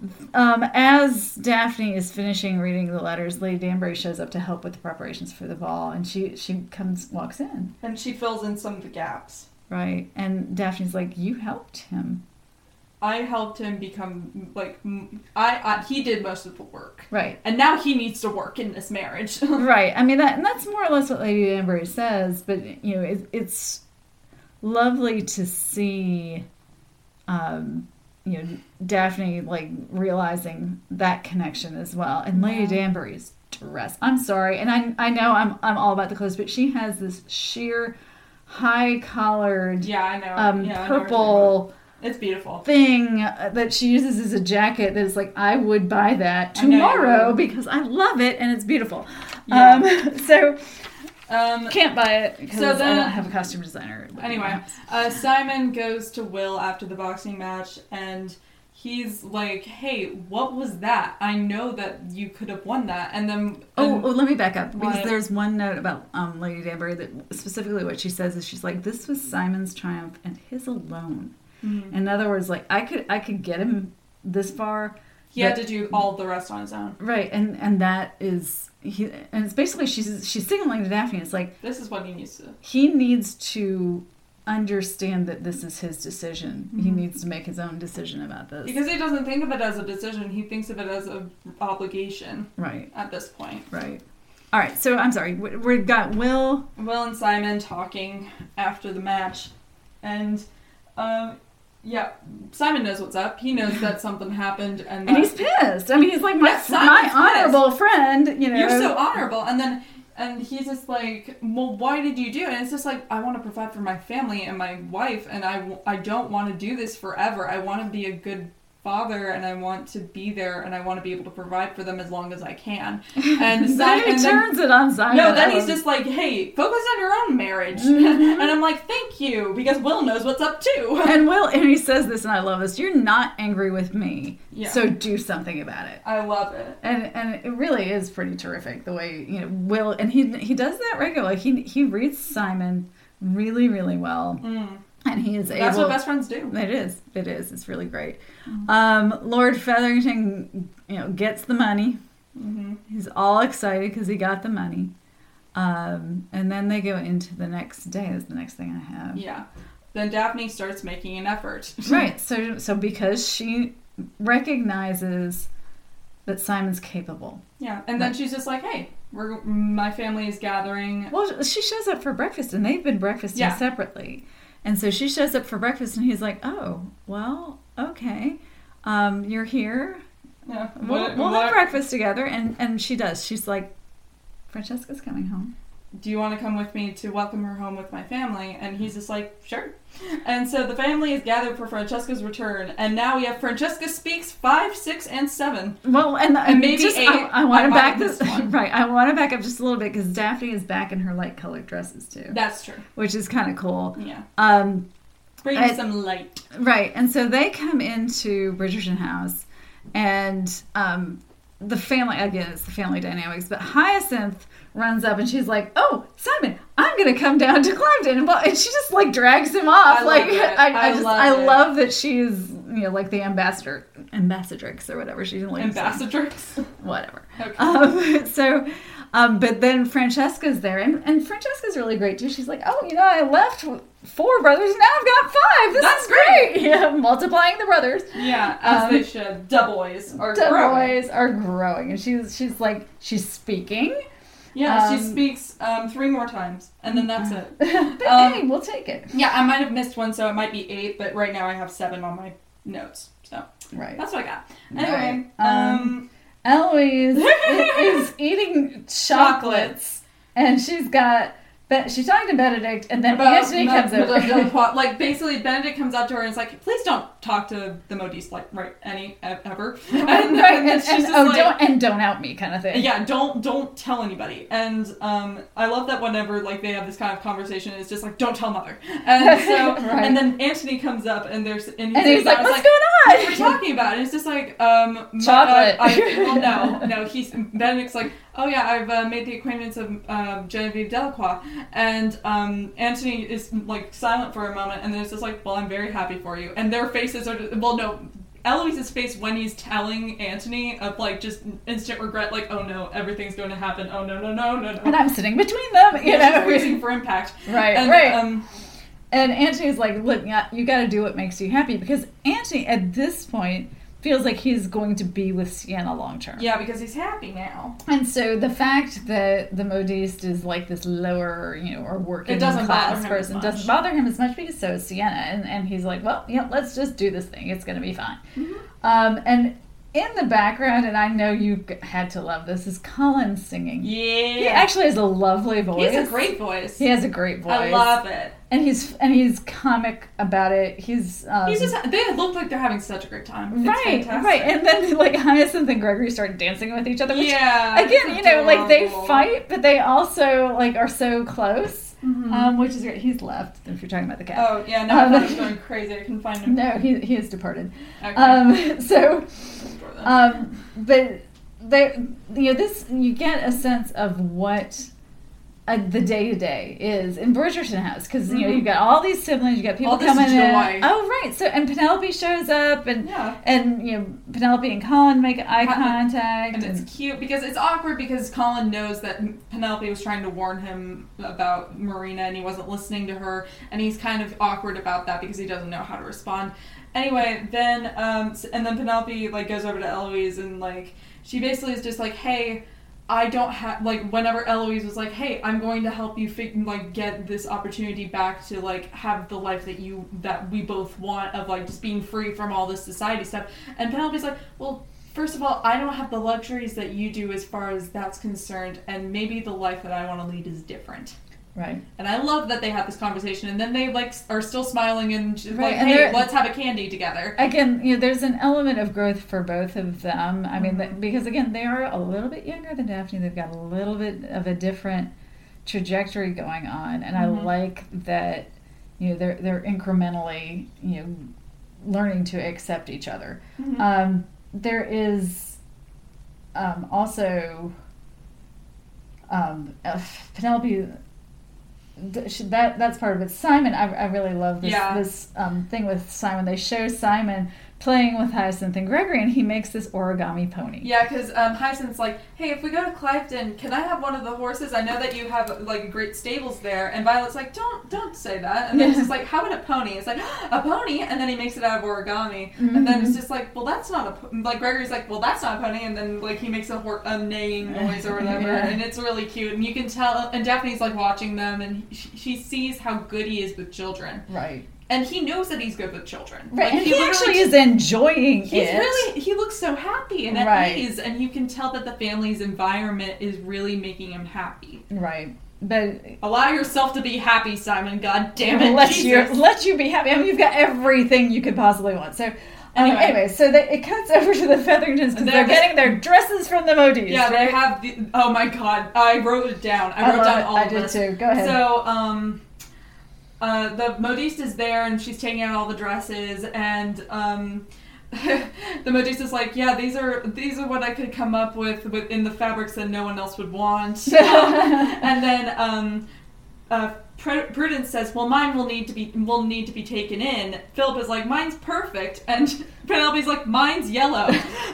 Um, as Daphne is finishing reading the letters, Lady Danbury shows up to help with the preparations for the ball, and she she comes walks in, and she fills in some of the gaps. right? And Daphne's like, "You helped him." I helped him become like I, I he did most of the work, right? And now he needs to work in this marriage, right? I mean that, and that's more or less what Lady Danbury says. But you know, it, it's lovely to see, um, you know, Daphne like realizing that connection as well. And Lady yeah. Danbury's dress. I'm sorry, and I I know I'm I'm all about the clothes, but she has this sheer, high collared, yeah, I know, um, yeah, purple. It's beautiful. Thing that she uses as a jacket that is like, I would buy that tomorrow because I love it and it's beautiful. Yeah. Um, so, um, can't buy it because so then, I don't have a costume designer. Anyway, uh, Simon goes to Will after the boxing match and he's like, hey, what was that? I know that you could have won that. And then... And oh, oh, let me back up because what? there's one note about um, Lady Danbury that specifically what she says is she's like, this was Simon's triumph and his alone. Mm-hmm. In other words, like I could, I could get him this far. He had to do all the rest on his own, right? And and that is he, and it's basically she's she's signaling to Daphne. It's like this is what he needs to. He needs to understand that this is his decision. Mm-hmm. He needs to make his own decision about this because he doesn't think of it as a decision. He thinks of it as an obligation, right? At this point, right. All right. So I'm sorry. We've got Will, Will and Simon talking after the match, and. Um, Yeah, Simon knows what's up. He knows that something happened, and, and he's pissed. I mean, he's like my yes, my honorable pissed. friend. You know, you're so honorable, and then and he's just like, well, why did you do it? And it's just like, I want to provide for my family and my wife, and I, I don't want to do this forever. I want to be a good father, and I want to be there, and I want to be able to provide for them as long as I can. And then Simon he turns then, it on Simon. No, then he's just like, hey, focus on your own marriage. Mm-hmm. And I'm like, thank you, because Will knows what's up too. And Will, and he says this, and I love this, you're not angry with me, yeah. so do something about it. I love it. And and it really is pretty terrific, the way, you know, Will, and he he does that regularly. He, he reads Simon really, really well. Mm. And he is That's able... That's what best friends do. It is. It is. It's really great. Mm-hmm. Um, Lord Featherington, you know, gets the money. Mm-hmm. He's all excited because he got the money. Um, and then they go into the next day. That's the next thing I have. Yeah. Then Daphne starts making an effort. Right. So, so because she recognizes that Simon's capable. Yeah. And then right. she's just like, hey, we're my family is gathering. Well, she shows up for breakfast, and they've been breakfasting yeah. separately. And so she shows up for breakfast, and he's like, oh, well, okay. Um, you're here. Yeah. We'll, what, we'll what? have breakfast together. And, and she does. She's like, Francesca's coming home. Do you want to come with me to welcome her home with my family? And he's just like, sure. And so the family is gathered for Francesca's return. And now we have Francesca speaks five, six, and seven. Well, and, and maybe just, eight. I, I want I to back this one. Right. I want to back up just a little bit because Daphne is back in her light colored dresses too. That's true. Which is kind of cool. Yeah. Um, Bring I, some light. Right. And so they come into Bridgerton House, and um, the family, again, it's the family dynamics, but Hyacinth runs up and she's like, oh, Simon, I'm going to come down to Cliveden. And, and she just like drags him off. I like, love it. I, I, I just, love I it. love that she's, you know, like the ambassador, ambassadrix or whatever. She's like ambassadrix? Whatever. Okay. Um, so, um, but then Francesca's there, and, and Francesca's really great too. She's like, oh, you know, I left four brothers, now I've got five. This That's is great. great. Yeah, multiplying the brothers. Yeah, as um, they should. Da boys are da growing. boys are growing, and she's she's like she's speaking. Yeah, um, she speaks um, three more times, and then that's it. But um, hey, we'll take it. Yeah, I might have missed one, so it might be eight, but right now I have seven on my notes. So right, that's what I got. Anyway, right. um, um, Eloise is eating chocolates, chocolates, and she's got. But she's talking to Benedict, and then About Antony comes over. Like, basically, Benedict comes up to her and is like, please don't talk to the Modiste, like, right, any, ever. And, right, and, and, and, and, and oh, like, don't, and don't out me kind of thing. Yeah, don't don't tell anybody. And um, I love that whenever, like, they have this kind of conversation, it's just like, don't tell mother. And so, right. and then Antony comes up, and there's, and, and he's like, what's like, going on? What are you talking about? And it's just like, um, chocolate. Uh, I, well, no, no, he's, Benedict's like, oh yeah, I've uh, made the acquaintance of uh, Genevieve Delacroix. And um, Antony is like silent for a moment, and then it's just like, well, I'm very happy for you. And their faces are, just, well, no, Eloise's face when he's telling Antony of like just instant regret, like, oh no, everything's going to happen. Oh no, no, no, no, no. And I'm sitting between them, you yeah, know. She's bracing for impact. Right, and, right. Um, and Antony's like, look, you got to do what makes you happy, because Antony at this point feels like he's going to be with Sienna long term. Yeah, because he's happy now. And so the fact that the modiste is like this lower, you know, or working class person doesn't bother him as much, because so is Sienna. And, and he's like, well, yeah, let's just do this thing. It's going to be fine. Mm-hmm. Um, and in the background, and I know you had to love this, is Colin singing. Yeah. He actually has a lovely voice. He has a great voice. He has a great voice. I love it. And he's and he's comic about it. He's um, he's just they look like they're having such a great time. It's right, fantastic. right. And then like Hyacinth and Gregory start dancing with each other. Which, yeah. Again, you know, like they fight, but they also like are so close, mm-hmm. um, which is great. He's left. If you're talking about the cat. Oh yeah, no, um, I thought he was going crazy. I couldn't find him. No, he he has departed. Okay. Um, so, um, but they, you know, this you get a sense of what. Uh, the day to day is in Bridgerton House, because you know mm-hmm. you've got all these siblings, you got people all coming this joy. in. Oh right, so and Penelope shows up, and yeah. and you know Penelope and Colin make eye contact, and, and it's cute because it's awkward because Colin knows that Penelope was trying to warn him about Marina and he wasn't listening to her, and he's kind of awkward about that because he doesn't know how to respond. Anyway, then um, and then Penelope like goes over to Eloise and like she basically is just like, hey. I don't have, like, whenever Eloise was like, hey, I'm going to help you, fig- like, get this opportunity back to, like, have the life that you, that we both want of, like, just being free from all this society stuff. And Penelope's like, well, first of all, I don't have the luxuries that you do as far as that's concerned, and maybe the life that I want to lead is different. Right. And I love that they have this conversation, and then they, like, are still smiling and just right. like, and hey, let's have a candy together. Again, you know, there's an element of growth for both of them. I mean, mm-hmm. because, again, they are a little bit younger than Daphne. They've got a little bit of a different trajectory going on, and mm-hmm. I like that, you know, they're, they're incrementally, you know, learning to accept each other. Mm-hmm. Um, there is um, also um, uh, Penelope... That that's part of it. Simon, I, I really love this yeah. this um, thing with Simon. They show Simon playing with Hyacinth and Gregory, and he makes this origami pony. Yeah, because um, Hyacinth's like, hey, if we go to Clifton, can I have one of the horses? I know that you have like great stables there. And Violet's like, don't don't say that. And then it's just like, how about a pony? It's like, a pony? And then he makes it out of origami. Mm-hmm. And then it's just like, well, that's not a po-. Like Gregory's like, well, that's not a pony. And then like he makes a, hor- a neighing noise or whatever. yeah. And it's really cute. And you can tell, and Daphne's like watching them, and he, she sees how good he is with children. Right. And he knows that he's good with children. Right, like, and he, he actually is enjoying he's it. Really, he looks so happy and at right. ease, and you can tell that the family's environment is really making him happy. Right. But allow yourself to be happy, Simon. God damn it, let Jesus. you let you be happy. I mean, you've got everything you could possibly want. So. Anyway, um, anyway so they, it cuts over to the Featheringtons because they're, they're getting their dresses from the modiste. Yeah, right? they have the. Oh my God, I wrote it down. I wrote I down all I of did this. too. Go ahead. So, um. Uh, the modiste is there and she's taking out all the dresses, and um, the modiste is like, yeah, these are these are what I could come up with within the fabrics that no one else would want. And then um, uh, Prudence says, well, mine will need to be will need to be taken in. Philip is like, mine's perfect, and Penelope's like, mine's yellow.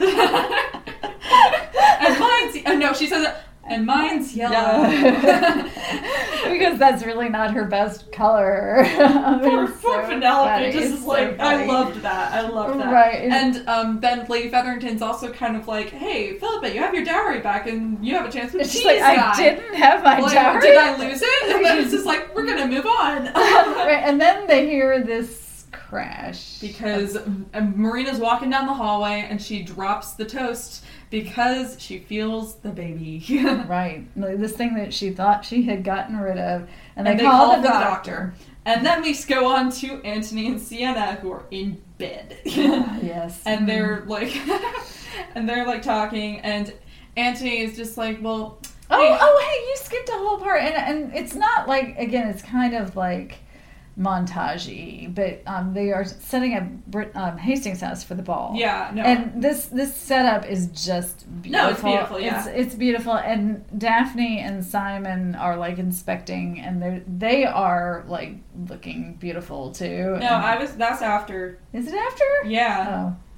And mine's uh, no, she says. And mine's yellow. Because that's really not her best color. Poor, poor so Penelope. Just is so like, funny. I loved that. I loved that. Right. And um, then Lady Featherington's also kind of like, hey, Philippa, you have your dowry back and you have a chance with She's Cheese like, Guy. I didn't have my like, dowry. Did I lose it? And then it's just like, we're going to move on. Right. And then they hear this crash. Because Marina's walking down the hallway and she drops the toast because she feels the baby. Right. This thing that she thought she had gotten rid of. And they, and they call, call the, the doctor. doctor. And then we go on to Antony and Sienna, who are in bed. Yes. And they're like, and they're like talking, and Antony is just like, well, oh, hey. oh, hey, you skipped a whole part, and and it's not like, again, it's kind of like montage-y, but um, they are setting up Brit- um, Hastings' house for the ball. Yeah, no. And this this setup is just beautiful. No, it's beautiful, yeah. It's, it's beautiful, and Daphne and Simon are, like, inspecting, and they they are, like, looking beautiful, too. No, and I was, that's after. Is it after? Yeah. Oh.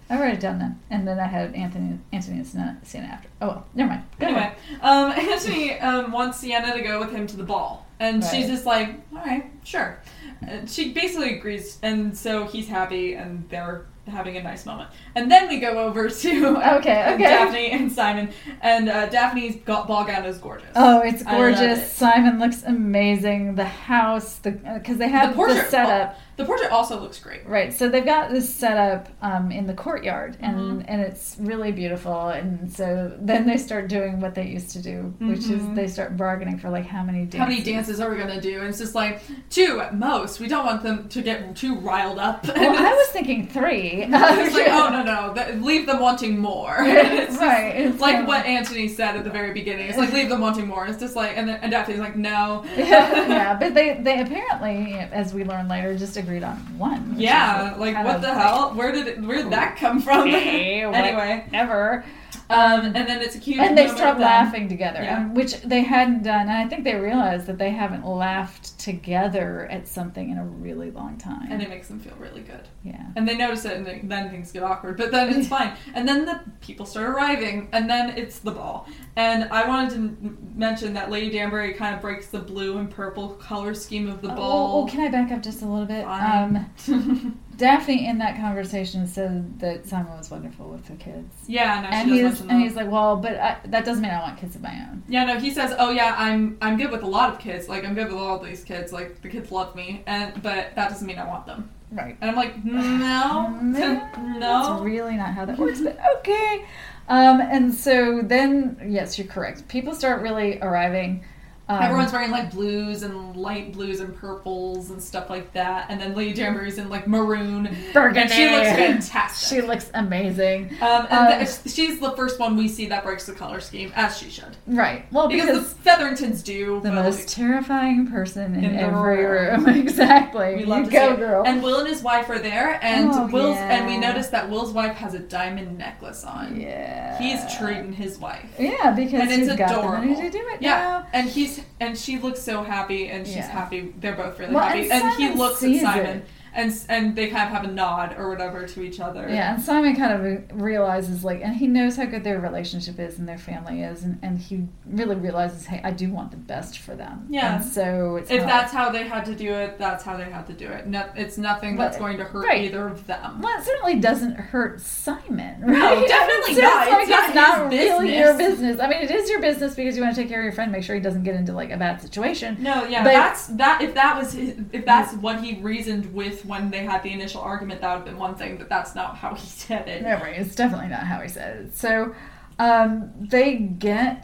I wrote it down then, and then I had Anthony, Anthony and Sienna, Sienna after. Oh well, never mind. Go Anyway, ahead. um, Anthony um, wants Sienna to go with him to the ball, and Right. she's just like, all right, sure. And she basically agrees, and so he's happy, and they're having a nice moment. And then we go over to Okay, okay. Daphne and Simon, and uh, Daphne's go- ball gown is gorgeous. Oh, it's I love gorgeous. it. Simon looks amazing. The house, the because they have The portrait, the setup. the portrait also looks great. Right, so they've got this set up um, in the courtyard, and, Mhm. and it's really beautiful. And so then they start doing what they used to do, which is Mhm. they start bargaining for like how many dances. How many dances are we gonna do? And it's just like two at most. We don't want them to get too riled up. Well, I was thinking three. It's like, oh no no, th- leave them wanting more. It's just Right, it's like kind of- what Anthony said at the very beginning. It's like leave them wanting more. It's just like, and then and Daphne's like, no. Yeah, but they they apparently, as we learn later, just agreed on one. which Yeah, is like kind what of the like, hell? Where did it, where did that come from? Okay, Anyway, whatever. um, and then it's a cute. And they moment start with them. laughing together, Yeah. um, which they hadn't done. And I think they realized that they haven't laughed together at something in a really long time. and it makes them feel really good. Yeah. And they notice it, and they, then things get awkward. But then it's fine. And then the people start arriving, and then it's the ball. And I wanted to m- mention that Lady Danbury kind of breaks the blue and purple color scheme of the Oh, ball. oh, can I back up just a little bit? Fine. Um, Daphne in that conversation said that Simon was wonderful with the kids. yeah, no, she And does he's mention and that. he's like, well, but I, that doesn't mean I want kids of my own. Yeah, no, he says, "Oh yeah, I'm I'm good with a lot of kids. Like I'm good with all these kids. Like the kids love me, and but that doesn't mean I want them." Right. And I'm like, no, That's no. really not how that works, but okay. Um, and so then, yes, you're correct. People start really arriving. Um, Everyone's wearing like blues and light blues and purples and stuff like that, and then Lady Danbury's in like maroon, burgundy. and she looks fantastic. She looks amazing. Um, and Um, th- she's the first one we see that breaks the color scheme, as she should. Right. Well, Because, because, the Featheringtons do. the but, most like, terrifying person in, in the every room. room. Exactly. we love you to go, see it. girl. And Will and his wife are there, and Oh, Will's yeah. and we notice that Will's wife has a diamond necklace on. yeah. He's treating his wife. Yeah, because And it's he's got the adorable. money to do it Yeah, now. and he's and she looks so happy, and she's Yeah. happy. They're both really Well, happy, and and, he Simon looks at sees Simon, it. and and they kind of have a nod or whatever to each other. Yeah, and Simon kind of realizes, like, and he knows how good their relationship is and their family is, and, and he really realizes, hey, I do want the best for them. Yeah. And so it's If not- that's how they had to do it, that's how they had to do it. No, it's nothing that's But- going to hurt right. either of them. Well, it certainly doesn't hurt Simon, right? No, definitely So not. It's, like, It's not it's not his really business. your business. I mean, it is your business because you want to take care of your friend, make sure he doesn't get into like a bad situation. No, yeah, But- that's that. If that was his, if that's what he reasoned with when they had the initial argument, that would have been one thing. But that's not how he said it. No, right. It's definitely not how he said it. So um, they get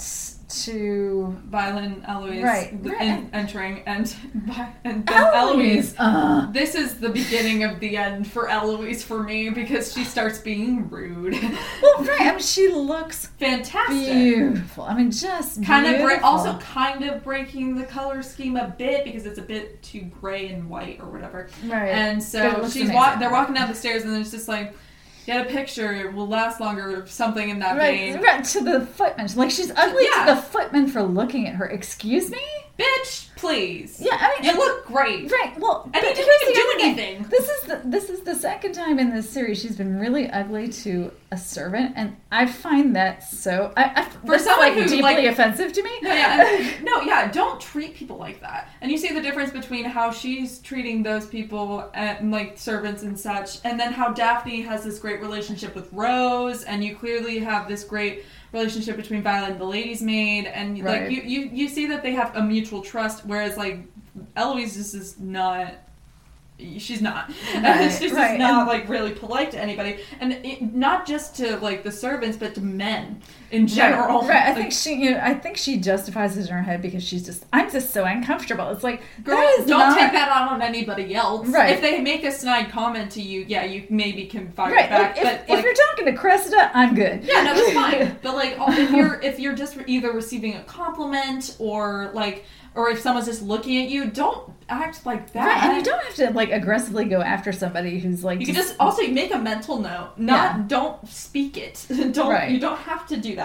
to Violin Eloise Right, th- right. in- entering, and and then Eloise. Eloise. Uh, This is the beginning of the end for Eloise for me because she starts being rude. well, right. I mean, she looks Fantastic. beautiful. I mean, just Kind of beautiful. break, also kind of breaking the color scheme a bit because it's a bit too gray and white or whatever. right. And But it so looks she's amazing. wa- they're walking down the stairs and it's just like, get a picture, it will last longer, or something in that Right, vein. right to the footman. Like she's ugly Yeah. to the footman for looking at her. Excuse me? Bitch, please. Yeah, I mean, You and- look great. right. Well, And but he didn't here's even the do other thing. anything. This is the this is the second time in this series she's been really ugly to a servant, and I find that so. I, I For that's someone like who, deeply like- offensive to me. No, yeah, and- no, yeah. Don't treat people like that. And you see the difference between how she's treating those people and like servants and such, and then how Daphne has this great relationship with Rose, and you clearly have this great relationship between Violet and the lady's maid, and Right. like you, you, you see that they have a mutual trust, whereas like Eloise just is not. She's not. Right, She's just right, not and- like really polite to anybody, and it, not just to like the servants, but to men in general. Right, right. I Like, think she, you know, I think she justifies it in her head because she's just, I'm just so uncomfortable. It's like, Girl, that is don't not, take that out on anybody else. Right. If they make a snide comment to you, yeah, you maybe can fire Right, back. like, if, but if like, you're talking to Cressida, I'm good. yeah, no, that's fine. But like, all- if you're if you're just either receiving a compliment or like, or if someone's just looking at you, don't act like that. Right, and you don't have to like aggressively go after somebody who's like. You can just also make a mental note. Not Yeah. don't speak it. don't Right. you don't have to do that.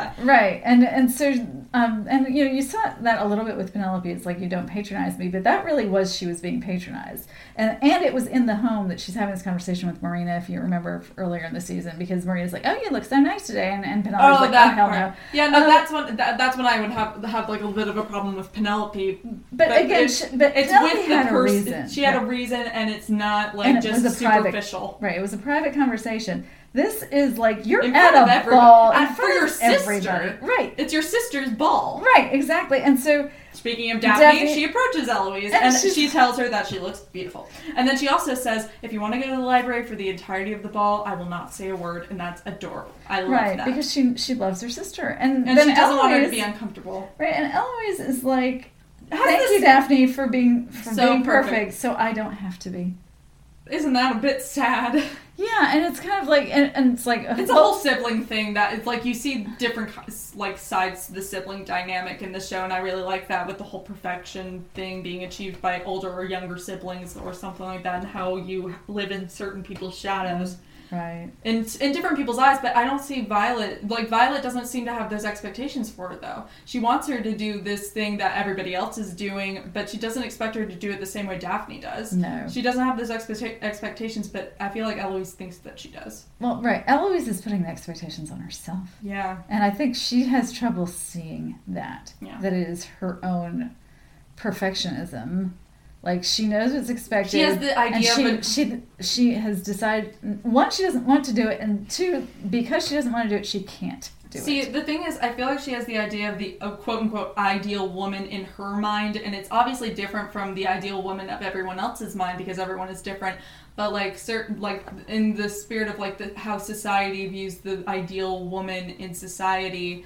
that. Right. And and so um and you know, you saw that a little bit with Penelope. It's like, you don't patronize me, but that really was, she was being patronized. And and it was in the home that she's having this conversation with Marina, if you remember earlier in the season, because Marina's like, "Oh, you look so nice today." And, and Penelope's oh, like, that "Oh, hell part. no." Yeah, no, Um, that's when that, that's when I would have have like a bit of a problem with Penelope. But, But again, it's, she, but it's Penelope with the had a person. reason. She had Right. a reason, and it's not like And it just was a private- superficial. Right, it was a private conversation. This is like, you're In at front of a everybody. ball And in for front your of sister. everybody. Right, It's your sister's ball. right, exactly. And so Speaking of Daphne, Daphne- she approaches Eloise And and, she's- she tells her that she looks beautiful. And then she also says, if you want to go to the library for the entirety of the ball, I will not say a word, and that's adorable. I love right, that. because she she loves her sister, and, and then she doesn't Eloise, want her to be uncomfortable. right, and Eloise is like, How's "Thank this- you, Daphne, for being for So being perfect, perfect. so I don't have to be." Isn't that a bit sad? Yeah, and it's kind of like, and, and it's like, It's a whole sibling thing that it's like you see different like sides to the sibling dynamic in the show, and I really like that with the whole perfection thing being achieved by older or younger siblings or something like that, and how you live in certain people's shadows. right. In, in different people's eyes, but I don't see Violet, like Violet doesn't seem to have those expectations for her though. She wants her to do this thing that everybody else is doing, but she doesn't expect her to do it the same way Daphne does. No. She doesn't have those expecta- expectations, but I feel like Eloise thinks that she does. Well, right. Eloise is putting the expectations on herself. Yeah. And I think she has trouble seeing that. Yeah. That it is her own perfectionism. Like, she knows what's expected. She has the idea, and she, but she she has decided, one, she doesn't want to do it, and two, because she doesn't want to do it, she can't do See, it. the thing is, I feel like she has the idea of the uh, quote-unquote ideal woman in her mind, and it's obviously different from the ideal woman of everyone else's mind because everyone is different. But like certain, like in the spirit of like the, how society views the ideal woman in society,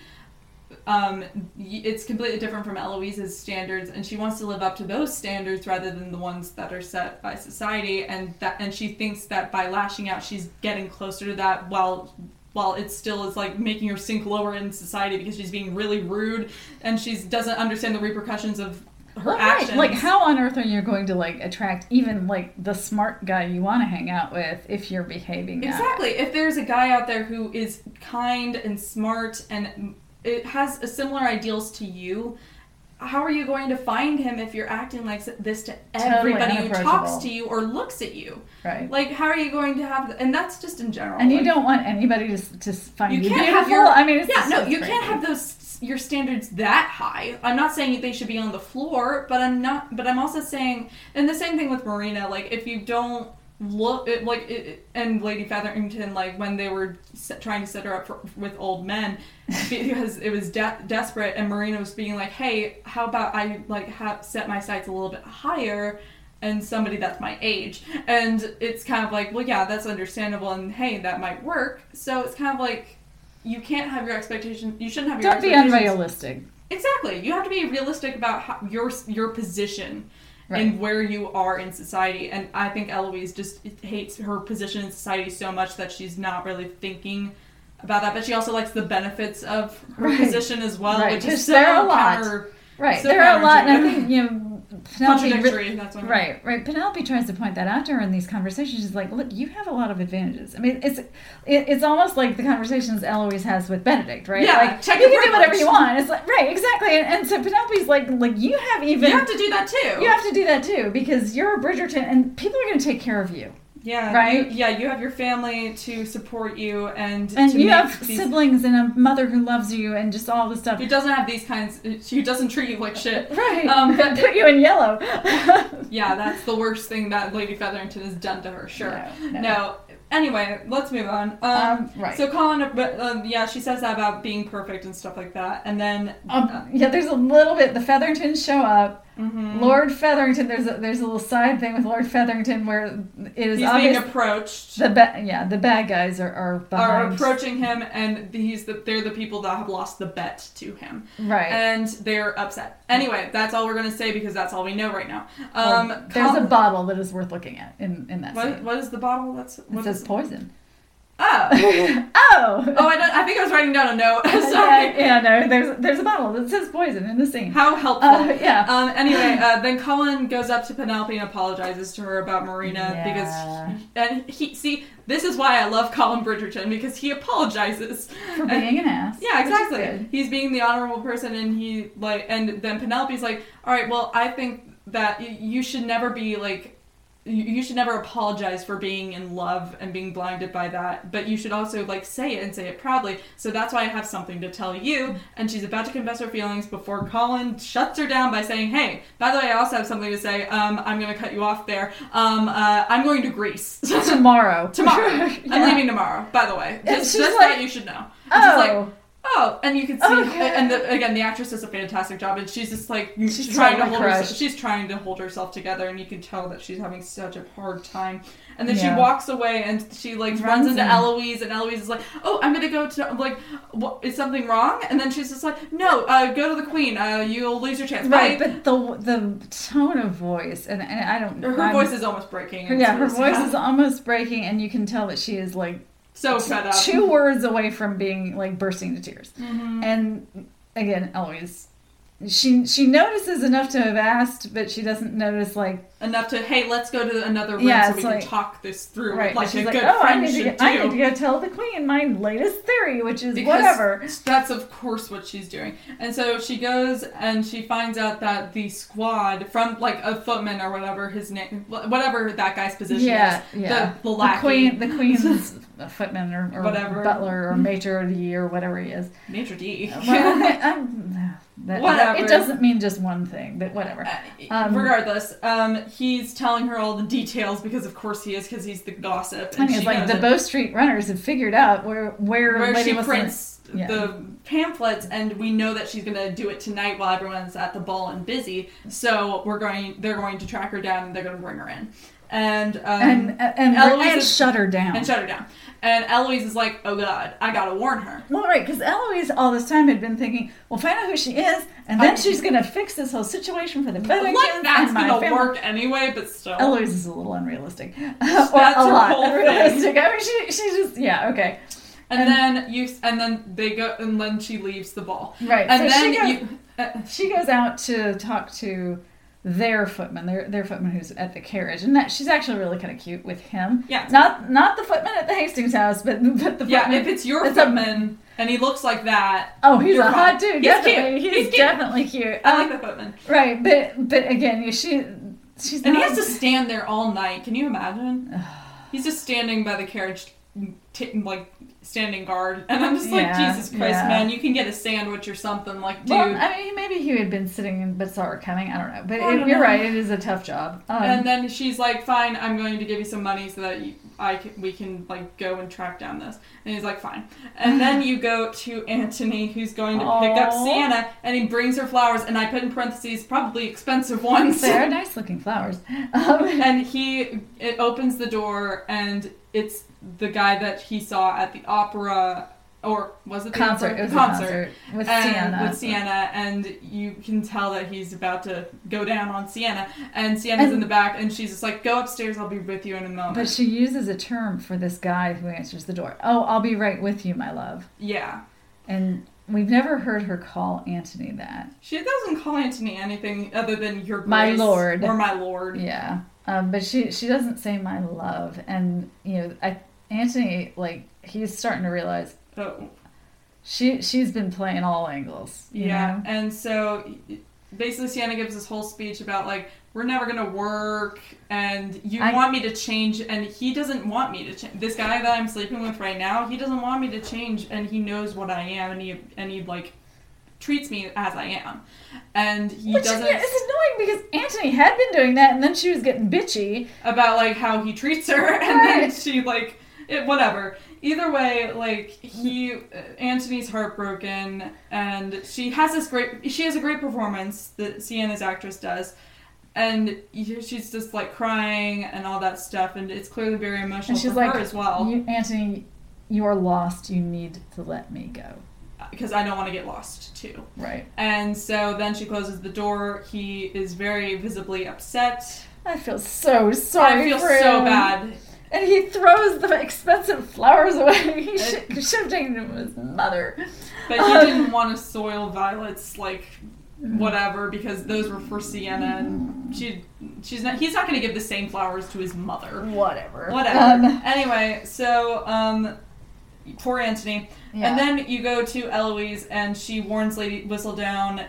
um, y- it's completely different from Eloise's standards, and she wants to live up to those standards rather than the ones that are set by society, and that, and she thinks that by lashing out, she's getting closer to that while. While it still is like making her sink lower in society because she's being really rude and she doesn't understand the repercussions of her Well, right. actions. Like, how on earth are you going to, like, attract even, like, the smart guy you want to hang out with if you're behaving that way? Exactly. If there's a guy out there who is kind and smart and it has a similar ideals to you, how are you going to find him if you're acting like this to everybody who talks to you or looks at you? Right. Like, how are you going to have... And that's just in general. And you like, don't want anybody to, to find you, You can't beautiful. have your... I mean, it's yeah, just no, so you crazy. can't have those your standards that high. I'm not saying they should be on the floor, but I'm not... But I'm also saying... And the same thing with Marina. Like, if you don't look... It, like, it, and Lady Featherington, like, when they were set, trying to set her up for, with old men, because it was de- desperate, and Marina was being like, hey, how about I, like, have set my sights a little bit higher... and somebody that's my age. And it's kind of like, well, yeah, that's understandable, and hey, that might work. So it's kind of like, you can't have your expectations, you shouldn't have your Don't be expectations. unrealistic. Exactly. You have to be realistic about how, your your position Right. and where you are in society. And I think Eloise just hates her position in society so much that she's not really thinking about that. But she also likes the benefits of her Right. position as well, Right. which is Because so there are a lot. counter... Right. so there are a lot, and I counterintuitive. think, you know, Penelope... Contradictory, that's what I mean. Right, right. Penelope tries to point that out to her in these conversations. She's like, look, you have a lot of advantages. I mean, it's it, it's almost like the conversations Eloise has with Benedict, right? Yeah, like, check you your can do whatever privilege. you want. It's like, right, exactly. And, and so Penelope's like, like, you have even... You have to do that too. You have to do that too, because you're a Bridgerton, and people are going to take care of you. Yeah, Right? You, yeah, you have your family to support you, and And to you make have these, siblings and a mother who loves you and just all this stuff. who doesn't have these kinds. Who doesn't treat you like shit. Right. Um, but Put you in yellow. yeah, that's the worst thing that Lady Featherington has done to her. Sure. No, no. No. Anyway, let's move on. Um, Um, right. So Colin, but um, yeah, she says that about being perfect and stuff like that, and then Um, yeah, there's a little bit. The Featheringtons show up. mhm. Lord Featherington. There's a, there's a little side thing with Lord Featherington where it is he's obvious being approached. the ba- yeah the bad guys are are Are behind. approaching him, and he's the, they're the people that have lost the bet to him. Right. And they're upset. Anyway, that's all we're going to say because that's all we know right now. Well, Um, there's Col- a bottle that is worth looking at in in that what, scene. what is the bottle? That's It what says is- poison. Oh. oh. Oh, I, don't, I think I was writing down a note. Sorry. Yeah, yeah, no, there's there's a bottle that says poison in the scene. How helpful. Uh, yeah. Um, anyway, uh, then Colin goes up to Penelope and apologizes to her about Marina Yeah. because, he, and he, see, this is why I love Colin Bridgerton, because he apologizes. For being an ass. Yeah, which is exactly. good. He's being the honorable person, and he, like, and then Penelope's like, all right, well, I think that y- you should never be, like, you should never apologize for being in love and being blinded by that, but you should also, like, say it and say it proudly. So that's why I have something to tell you. And she's about to confess her feelings before Colin shuts her down by saying, hey, by the way, I also have something to say. Um, I'm going to cut you off there. Um, uh, I'm going to Greece. Tomorrow. Tomorrow. Yeah. I'm leaving tomorrow, by the way. And Just, she's just like, that you should know. And Oh. she's like, oh, and you can see, Okay. and the, again, the actress does a fantastic job, and she's just like She's trying to totally hold herself, crushed. she's trying to hold herself together, and you can tell that she's having such a hard time. And then Yeah. she walks away, and she like runs, Runs into in. Eloise, and Eloise is like, "Oh, I'm gonna go to like, what, is something wrong?" And then she's just like, "No, uh, go to the Queen. Uh, you'll lose your chance." Right, Bye. but the the tone of voice, and, and I don't... her I'm- voice is almost breaking. her- It's yeah, her really voice sad. is almost breaking, and you can tell that she is, like, so fed up. two words away from being, like, bursting into tears. Mhm. And, again, Eloise... She she notices enough to have asked, but she doesn't notice, like... Enough to, hey, let's go to another room Yeah, so we it's can like- talk this through, Right, like she's a like, good oh, I friend need, to should go, do. I need to go tell the Queen my latest theory, which is Because whatever. That's of course what she's doing. And so she goes and she finds out that the squad from like a footman or whatever his name, whatever that guy's position Yeah, is, yeah. the, the lackey, queen, the queen's footman or, or Whatever. butler or maitre d' or whatever he is. Maitre d'. Well, I- I'm- that, Whatever. It doesn't mean just one thing, but whatever. Um, Regardless, um, he's telling her all the details because of course he is, because he's the gossip. And she it's like knows the it. Bow Street runners have figured out where where, where Lady she Whistler- prints yeah. the pamphlets, and we know that she's going to do it tonight while everyone's at the ball and busy. So we're going. They're going to track her down, and they're going to bring her in, and um, and and, and, Eloise and is- shut her down. and shut her down. And Eloise is like, "Oh God, I gotta warn her." Well, right, because Eloise all this time had been thinking, "Well, find out who she is, and then I- she's going to fix this whole situation for the Featheringtons Like that's and my gonna family." work anyway, but still. Eloise is a little unrealistic. or That's a her lot whole thing. unrealistic. I mean, she she just yeah okay. and, and- then you, and then they go, and then she leaves the ball. Right. And so then she goes, you, uh, she goes out to talk to their footman, their their footman who's at the carriage, and that she's actually really kind of cute with him. Yeah. Not not the footman at the Hastings house, but but the yeah, footman. if it's your It's a- footman and he looks like that, Oh, he's you're a hot fine. dude. He's definitely, cute. he's, He's cute. definitely cute. I Um, like the footman. Right, but but again, you- she she's And not, he has to stand there all night. Can you imagine? He's just standing by the carriage, t- like standing guard, and I'm just like, Yeah, Jesus Christ, yeah. man! You can get a sandwich or something, like, dude. Well, I mean, maybe he had been sitting in, but saw her coming. I don't know, but I it, don't you're know. right. It is a tough job. Um, and then she's like, "Fine, I'm going to give you some money so that you, I can, we can like go and track down this." And he's like, "Fine." And then you go to Anthony, who's going to pick up Aw. Sienna, and he brings her flowers, and I put in parentheses, probably expensive ones. they're nice looking flowers. Um, And he it opens the door, and it's the guy that he saw at the opera, or was it the concert. opera? It was The a concert with and Sienna. with Sienna, and you can tell that he's about to go down on Sienna, and Sienna's And- in the back, and she's just like, "Go upstairs, I'll be with you in a moment." But she uses a term for this guy who answers the door. Oh, I'll be right with you, my love. yeah, And we've never heard her call Anthony that. she doesn't call Anthony anything other than "Your Grace" My lord. or "My Lord." Yeah. Um, but she she doesn't say my love. And, you know, I, Anthony, like, he's starting to realize Oh, she, she's been playing all angles. You yeah, know? and so basically Sienna gives this whole speech about like, we're never gonna work, and you I- want me to change, and he doesn't want me to change. This guy that I'm sleeping with right now, he doesn't want me to change, and he knows what I am, and he and he like treats me as I am, and he Which, doesn't yeah, it's annoying because Anthony had been doing that, and then she was getting bitchy. about like how he treats her, and then Right. she like it, whatever. Either way, like he uh, Anthony's heartbroken, and she has this great she has a great performance that Sienna's actress does, and you- she's just like crying and all that stuff, and it's clearly very emotional And she's for like, her as well, you, Anthony, you are lost. You need to let me go. because I don't want to get lost too. Right. And so then she closes the door. He is very visibly upset. I feel so sorry I feel for so him. bad. And he throws the expensive flowers away. He should, should have taken them to his mother. But he um, didn't want to soil Violet's, like, whatever, because those were for Sienna, and she, she's not, he's not going to give the same flowers to his mother. Whatever. Whatever. Um, anyway, so, um, poor Antony. Yeah. And then you go to Eloise, and she warns Lady Whistledown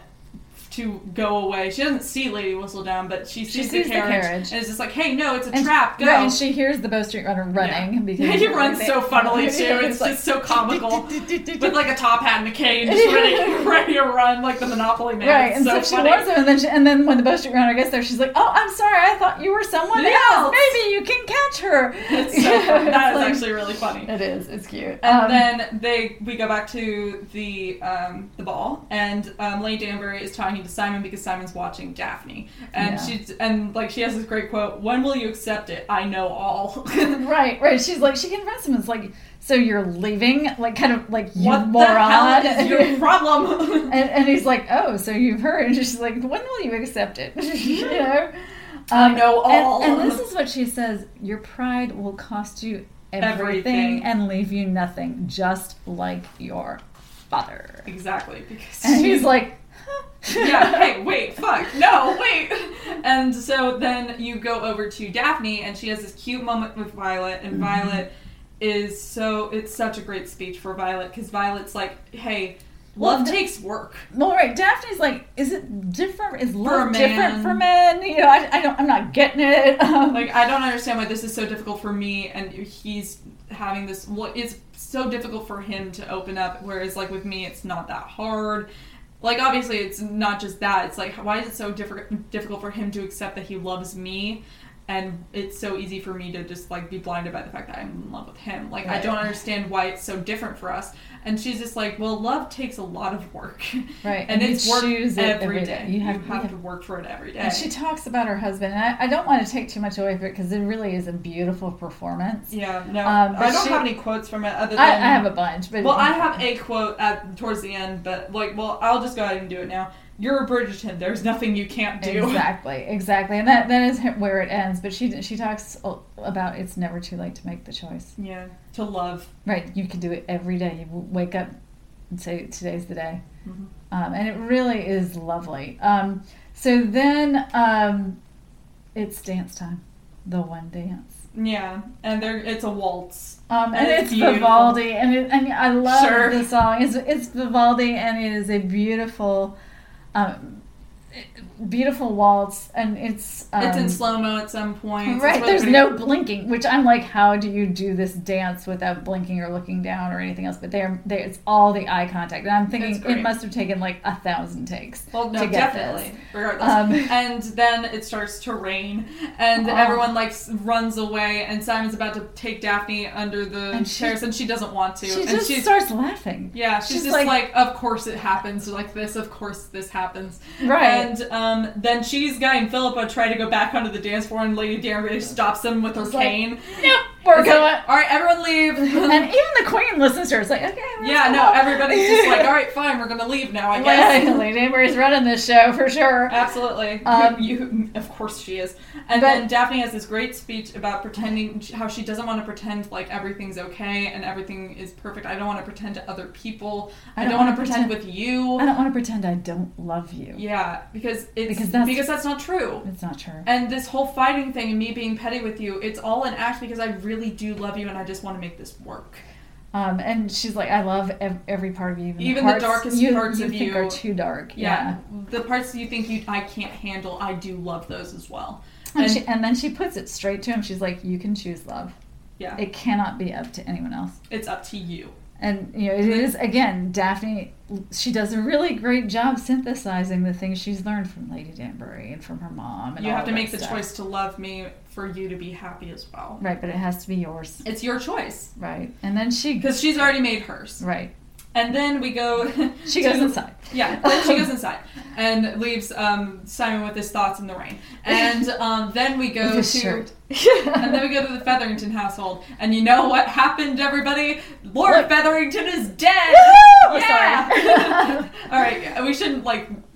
to go away. She doesn't see Lady Whistledown, but she sees, she sees the, carriage, the carriage. And it's just like, hey, no, it's a and trap, go. Right, and she hears the Bow Street Runner running. Yeah. Because he runs so funnily, too. It's, it's like, just so comical. With, like, a top hat and a cane, just ready, ready to run like the Monopoly Man. Right, it's and so, so funny. she warns him, and then, she, and then when the Bow Street Runner gets there, she's like, oh, I'm sorry, I thought you were someone else. else. Maybe you can catch her. It's so funny. That is like, actually really funny. It is. It's cute. And um, then they we go back to the um, the ball, and um, Lady Danbury is talking to Simon because Simon's watching Daphne, and yeah. she's and like she has this great quote: "When will you accept it? I know all." right, right. She's like she confronts him. It's like, so you're leaving, like kind of like you what moron. The hell is your problem? and, and he's like, oh, so you've heard? And she's like, when will you accept it? you know, um, I know all. And, and this is what she says: your pride will cost you everything, everything. and leave you nothing, just like your father. Exactly. Because and he's like. yeah, hey, wait, fuck, no, wait. And so then you go over to Daphne, and she has this cute moment with Violet, and mm-hmm. Violet is so, it's such a great speech for Violet, because Violet's like, hey, love well, takes work. Well, right, Daphne's like, is it different, is love for different for men? You know, I, I don't, I'm not getting it. Um, like, I don't understand why this is so difficult for me, and he's having this, well, it's so difficult for him to open up, whereas, like, with me, it's not that hard. Like, obviously, it's not just that. It's like, why is it so diff- difficult for him to accept that he loves me? And it's so easy for me to just, like, be blinded by the fact that I'm in love with him. Like, right. I don't understand why it's so different for us. And she's just like, well, love takes a lot of work. Right. and, and it's work it every day. day. You have, you have, you have to work for it every day. And she talks about her husband. And I, I don't want to take too much away from it because it really is a beautiful performance. Yeah, no. Um, I don't she, have any quotes from it other than... I, I have a bunch. But well, I have a quote at towards the end, but, like, well, I'll just go ahead and do it now. You're a Bridgerton. There's nothing you can't do. Exactly, exactly. And that, that is where it ends. But she she talks about it's never too late to make the choice. Yeah, to love. Right, you can do it every day. You wake up and say, today's the day. Mm-hmm. Um, and it really is lovely. Um, so then um, it's dance time. The one dance. Yeah, and there it's a waltz. Um, and, and it's, it's Vivaldi. And, it, and I love sure. the song. It's, it's Vivaldi, and it is a beautiful... Um, beautiful waltz, and it's um, it's in slow-mo at some point. Right, there's pretty... no blinking, which I'm like, how do you do this dance without blinking or looking down or anything else? But they're, they it's all the eye contact, and I'm thinking it must have taken like a thousand takes. Well, no, to get definitely, this. regardless. Um, and then it starts to rain, and oh. everyone like runs away, and Simon's about to take Daphne under the and chairs, she, and she doesn't want to. She and just she's, starts laughing. Yeah, she's, she's just like, like, of course it happens like this. Of course this happens. Right. And um, then she's Guy and Philippa try to go back onto the dance floor, and Lady Danbury stops them with her it's cane. Like, nope, we're it's going. Like, all right, everyone leave. And even the Queen listens to her. It's like, okay. Yeah, no, everybody's just like, all right, fine, we're gonna leave now, I guess. Yeah, Lady Danbury's running this show for sure. Absolutely. Um, you, you, of course she is. And but, then Daphne has this great speech about pretending, how she doesn't want to pretend like everything's okay and everything is perfect. I don't want to pretend to other people. I don't, I don't want to pretend, pretend with you. I don't want to pretend I don't love you. Yeah, because it's because that's, because that's not true. It's not true. And this whole fighting thing and me being petty with you, it's all an act because I really do love you and I just want to make this work. Um, and she's like, I love ev- every part of you. Even, even the, parts the darkest you, parts you of think you are too dark. Yeah. yeah. The parts you think you I can't handle, I do love those as well. And, and, she, and then she puts it straight to him. She's like, you can choose love. Yeah. It cannot be up to anyone else. It's up to you. And, you know, it is, again, Daphne, she does a really great job synthesizing the things she's learned from Lady Danbury and from her mom. And you all have to make the stuff. choice to love me for you to be happy as well. Right, but it has to be yours. It's your choice. Right. And then she... Because she's already made hers. Right. And then we go... She to, goes inside. Yeah, then she goes inside and leaves um, Simon with his thoughts in the rain. And um, then we go with to... shirt. And then we go to the Featherington household. And you know what happened, everybody? Lord Look. Featherington is dead! Woo-hoo! Yeah! All right, we shouldn't, like...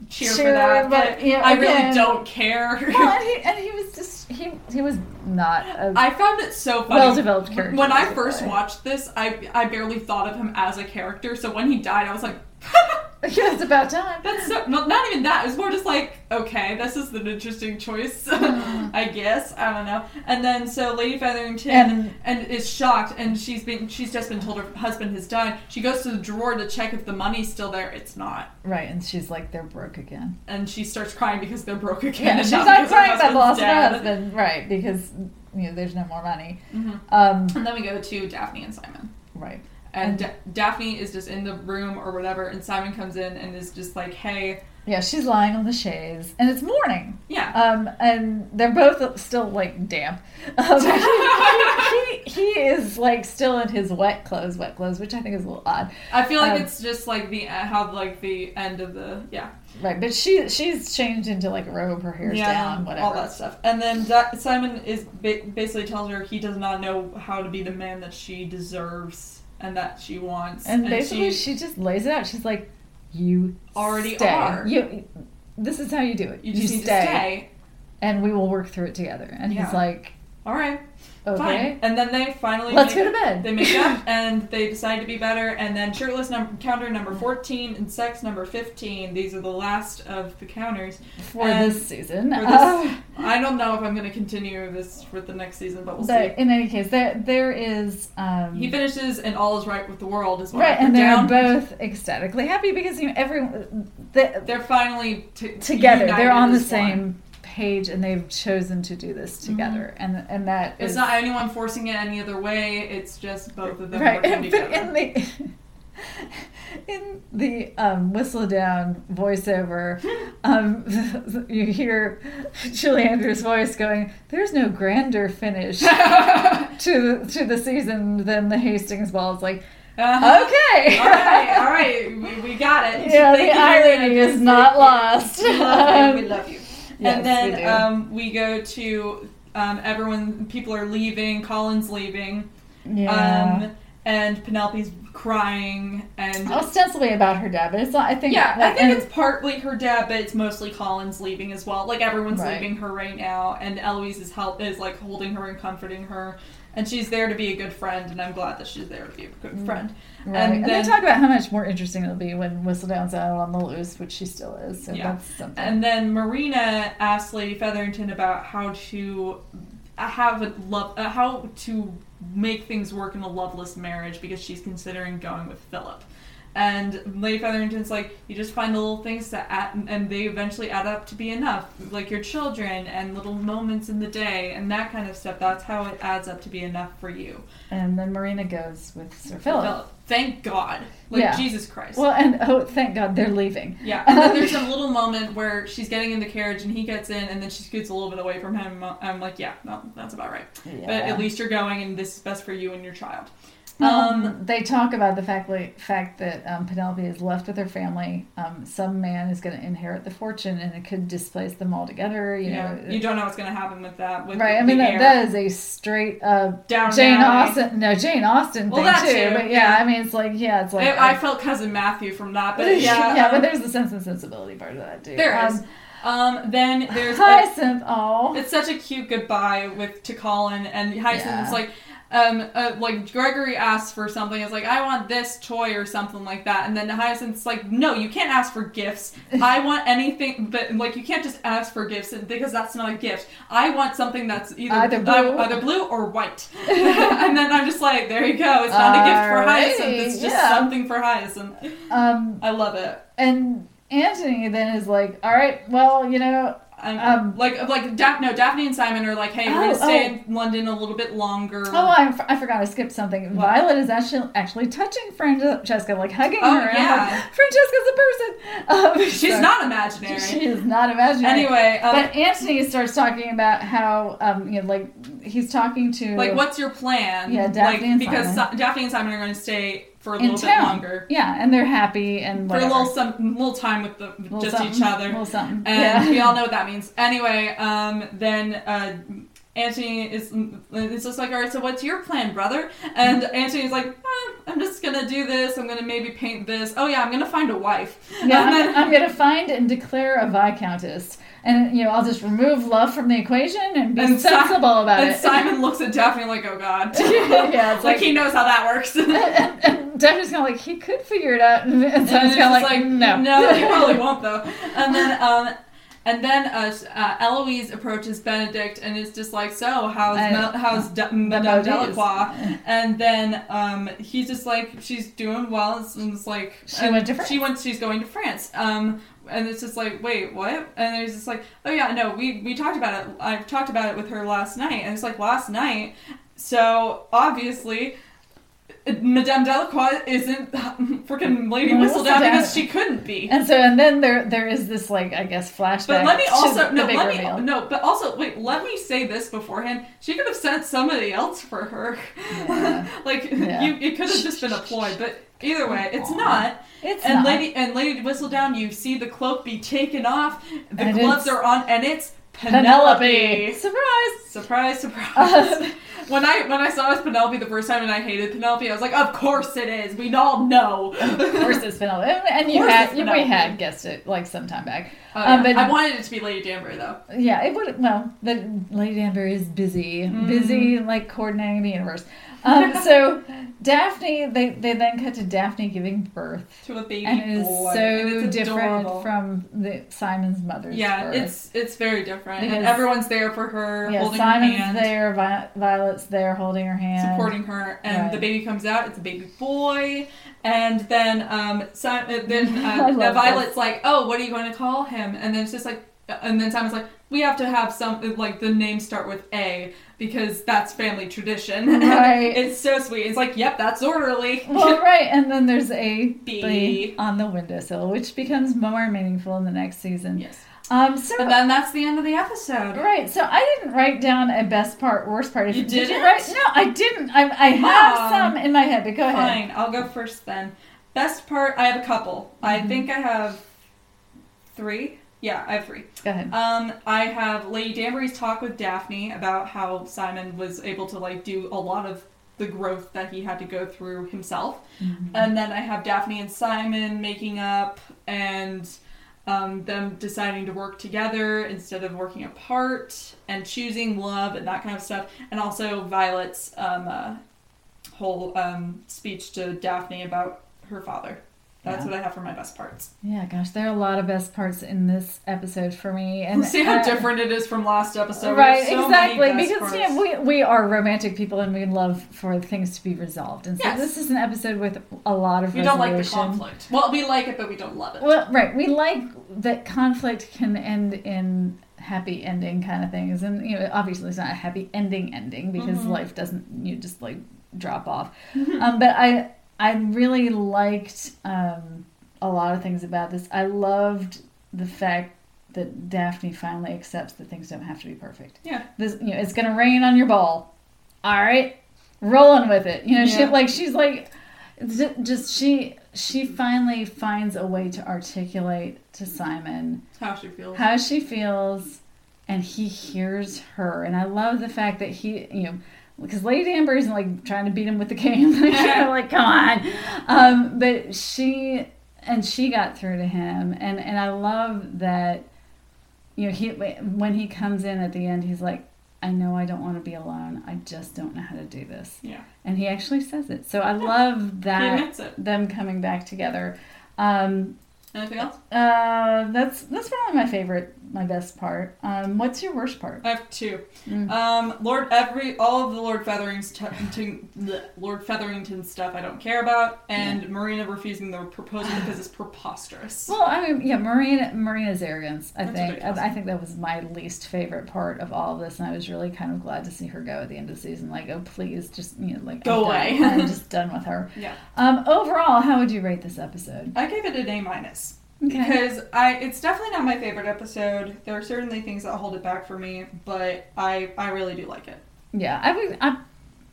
cheer, cheer for that, but, but yeah, I again, really don't care. Well, and he, and he was just he he was not a I found it so funny. well-developed character. When I first watched this, I I barely thought of him as a character. So when he died, I was like, yeah, it's about time. that's so, not, not even that. It was more just like, okay, this is an interesting choice, I guess. I don't know. And then so Lady Featherington And- and, is shocked, and she's been she's just been told her husband has died. She goes to the drawer to check if the money's still there. It's not. Right, and she's like, they're broke again. And she starts crying because they're broke again. Yeah, and she's not not because her crying about the loss husband's of her dead. husband, right? Because you know there's no more money. Mm-hmm. Um, And then we go to Daphne and Simon. right. And Da- Daphne is just in the room or whatever, and Simon comes in and is just like, hey, Yeah, she's lying on the chaise, and it's morning. yeah. Um, and they're both still like damp. Um, he, he, he is like still in his wet clothes, wet clothes, which I think is a little odd. I feel like um, it's just like the uh, how like the end of the yeah Right, but she she's changed into like a robe, her hair's yeah down, whatever. all that stuff. And then Da- Simon is ba- basically tells her he does not know how to be the man that she deserves and that she wants. And basically, she, she just lays it out. She's like, "You Already stay. are. You. This is how you do it. you just need to stay. and we will work through it together." And Yeah. he's like, All right, "Okay, fine." And then they finally let's make go to bed." They make up and they decide to be better. And then shirtless number, counter number fourteen and sex number fifteen. These are the last of the counters for and this season. For this, Uh, I don't know if I'm going to continue this for the next season, but we'll but see. in any case, there there is um, He finishes and all is right with the world is what right, I put and they're down. both ecstatically happy because you know everyone the, They're finally t- together. united They're on the as one. same page, and they've chosen to do this together, and and that It's is not anyone forcing it any other way. It's just both of them right. working And, together. but in the in the um, whistle down voiceover, um, you hear Julie Andrews' voice going, "There's no grander finish to the, to the season than the Hastings Ball." It's like, Uh-huh. okay, all right, all right, we, we got it. Yeah, Thank the you very irony much. is not lost. We love you. We love you. Yes, and then we do. um, we go to um, everyone. People are leaving. Colin's leaving. Yeah. Um, and Penelope's crying, and ostensibly about her dad, but it's not. I think. yeah, like, I think and- it's partly her dad, but it's mostly Colin's leaving as well. Like everyone's Right. leaving her right now, and Eloise is help is like holding her and comforting her, and she's there to be a good friend, and I'm glad that she's there to be a good friend. Right. And And, then- they talk about how much more interesting it'll be when Whistledown's out on the loose, which she still is. So Yeah. that's something. And then Marina asked Lady Featherington about how to have a love, uh, how to make things work in a loveless marriage because she's considering going with Philip. And Lady Featherington's like, you just find the little things that add, and they eventually add up to be enough, like your children and little moments in the day and that kind of stuff. That's how it adds up to be enough for you. And then Marina goes with Sir Philip. Philip. Thank God. Like, Yeah. Jesus Christ. Well, and oh, thank God they're leaving. Yeah, and then there's a little moment where she's getting in the carriage and he gets in, and then she scoots a little bit away from him. I'm like, yeah, no, that's about right. Yeah. But at least you're going, and this is best for you and your child. Um, Um, they talk about the fact, like, fact that um, Penelope is left with her family. Um, some man is going to inherit the fortune, and it could displace them altogether. You yeah, know, you don't know what's going to happen with that. With right? the, I mean, the that, heir. that is a straight up Down Jane and out. Austen. No, Jane Austen Well, thing that too. too, But yeah, yeah. I mean, it's like yeah, it's like I, I felt Cousin Matthew from that, but yeah, yeah, um, but there's the Sense and Sensibility part of that too. there um, is. Um, then there's a, Hyacinth. Oh, it's such a cute goodbye with to Colin, and Hyacinth Yeah. is like, um, uh, like Gregory asks for something. It's like, I want this toy or something like that, and then Hyacinth's like, no, you can't ask for gifts. I want anything, but like you can't just ask for gifts because that's not a gift. I want something that's either Either blue. uh, either blue or white. And then I'm just like, there you go. It's not a gift for Hyacinth. It's just yeah. something for Hyacinth. um, I love it. and Anthony then is like, all right, well, you know, I'm, Um, like like Daph- no Daphne and Simon are like, hey, we're Oh, gonna stay oh. in London a little bit longer. oh, I, f- I forgot, I skipped something. What? Violet is actually actually touching Francesca, like hugging Oh, her. And I'm yeah. like, Francesca's a person. Um, She's so- not imaginary. She is not imaginary. Anyway, um, But Anthony starts talking about how, um, you know, like he's talking to like, what's your plan? Yeah, Daphne like, and because Simon. Si- Daphne and Simon are going to stay for a in little town. bit longer. Yeah, and they're happy and For a whatever. little some little time with the just something, each other. little something. And yeah. we all know what that means. Anyway, um, then uh, Anthony is it's just like, all right, so what's your plan, brother? And Anthony's like, eh, I'm just gonna do this. I'm gonna maybe paint this. Oh yeah, I'm gonna find a wife. Yeah, and then, I'm gonna find and declare a viscountess. And, you know, I'll just remove love from the equation and be and sensible Si- about and it. And Simon looks at Daphne like, oh god. Yeah, it's like, like he knows how that works. and, and, and Daphne's kind of like, he could figure it out. And, and Simon's and kind of like, like, no. No, he probably won't though. And then, um, and then uh, uh, Eloise approaches Benedict and is just like, so how's I, Mel- how's De- Madame Delacroix? And then um, he's just like, she's doing well. And it's like she went to France. She went. She's going to France. Um, and it's just like, wait, what? And there's just like, oh yeah, no, we we talked about it. I talked about it with her last night, and it's like last night. So obviously, Madame Delacroix isn't freaking Lady Whistledown because she couldn't be. And so, and then there there is this, like, I guess, flashback. But let me also no, the big let reveal. me no, but also wait, let me say this beforehand. She could have sent somebody else for her. Yeah. like Yeah. you, it could have just been a ploy. But either way, it's not. It's and not. Lady and Lady Whistledown, you see the cloak be taken off. The And gloves it's are on, and it's Penelope. Surprise! Surprise! Surprise! Uh, When I when I saw it was Penelope the first time and I hated Penelope, I was like, of course it is. We all know. Of course it's Penelope. And, and you had, you, we had guessed it like some time back. Oh, um, yeah. but, I wanted it to be Lady Danbury though. Yeah, it would. Well, but Lady Danbury is busy, mm. busy like coordinating the universe. Um, so Daphne, they, they then cut to Daphne giving birth to a baby and it is boy. so and it's different adorable. from the Simon's mother's Yeah, birth. it's it's very different. Because, and everyone's there for her, yeah, holding Simon's her hand. there, Vi- Violet's there, holding her hand, supporting her, and right. the baby comes out. It's a baby boy, and then um, Simon, then uh, I love Violet's this. like, "Oh, what are you going to call him?" And then it's just like, and then Simon's like, "We have to have some like the names start with A because that's family tradition." Right. It's so sweet. It's like, "Yep, that's orderly." Well, right, and then there's a B. B on the windowsill, which becomes more meaningful in the next season. Yes. Um. So And then that's the end of the episode. right. So I didn't write down a best part, worst part. If You did you didn't? write? No, I didn't. I I have Um, some in my head, but go ahead. Fine, I'll go first then. Best part, I have a couple. I Mhm. think I have three. Yeah, I have three. Go ahead. Um, I have Lady Danbury's talk with Daphne about how Simon was able to like do a lot of the growth that he had to go through himself. Mhm. And then I have Daphne and Simon making up and um, them deciding to work together instead of working apart and choosing love and that kind of stuff. And also Violet's um, uh, whole um, speech to Daphne about her father. That's Yeah. what I have for my best parts. Yeah, gosh, there are a lot of best parts in this episode for me, and See how uh, different it is from last episode. Right, We have so exactly, many best because parts. yeah, we we are romantic people, and we love for things to be resolved, and so Yes. this is an episode with a lot of We don't resolution. like the conflict. Well, we like it, but we don't love it. Well, right, we like that conflict can end in happy ending kind of things, and you know, obviously it's not a happy ending ending because Mhm. life doesn't you just like drop off. um, but I I really liked. Um, a lot of things about this. I loved the fact that Daphne finally accepts that things don't have to be perfect. Yeah. This, you know, it's gonna rain on your ball. All right, rolling with it. You know, she Yeah. like she's like, j- just she she finally finds a way to articulate to Simon How she feels. how she feels, and he hears her. And I love the fact that he, you know. Because Lady Danbury's like trying to beat him with the cane, like, like come on, um, but she and she got through to him, and and I love that, you know, he when he comes in at the end, he's like, I know I don't want to be alone, I just don't know how to do this, Yeah. and he actually says it. So I love that He admits it. them coming back together. Um, Anything else? uh, that's that's probably my favorite, my best part. Um, what's your worst part? I have two. Mm. Um, Lord every all of the Lord Featherington, bleh, Lord Featherington stuff I don't care about, and Marina refusing the proposal because it's preposterous. Well, I mean, yeah, Marina, Marina's arrogance. I That's think ridiculous. I, I think that was my least favorite part of all of this, and I was really kind of glad to see her go at the end of the season. Like, oh, please, just you know, like Go I'm away. done. I'm just done with her. Yeah, Um, overall, how would you rate this episode? I gave it an A minus. Okay. Because I, it's definitely not my favorite episode. There are certainly things that hold it back for me, but I, I really do like it. Yeah, I would. I,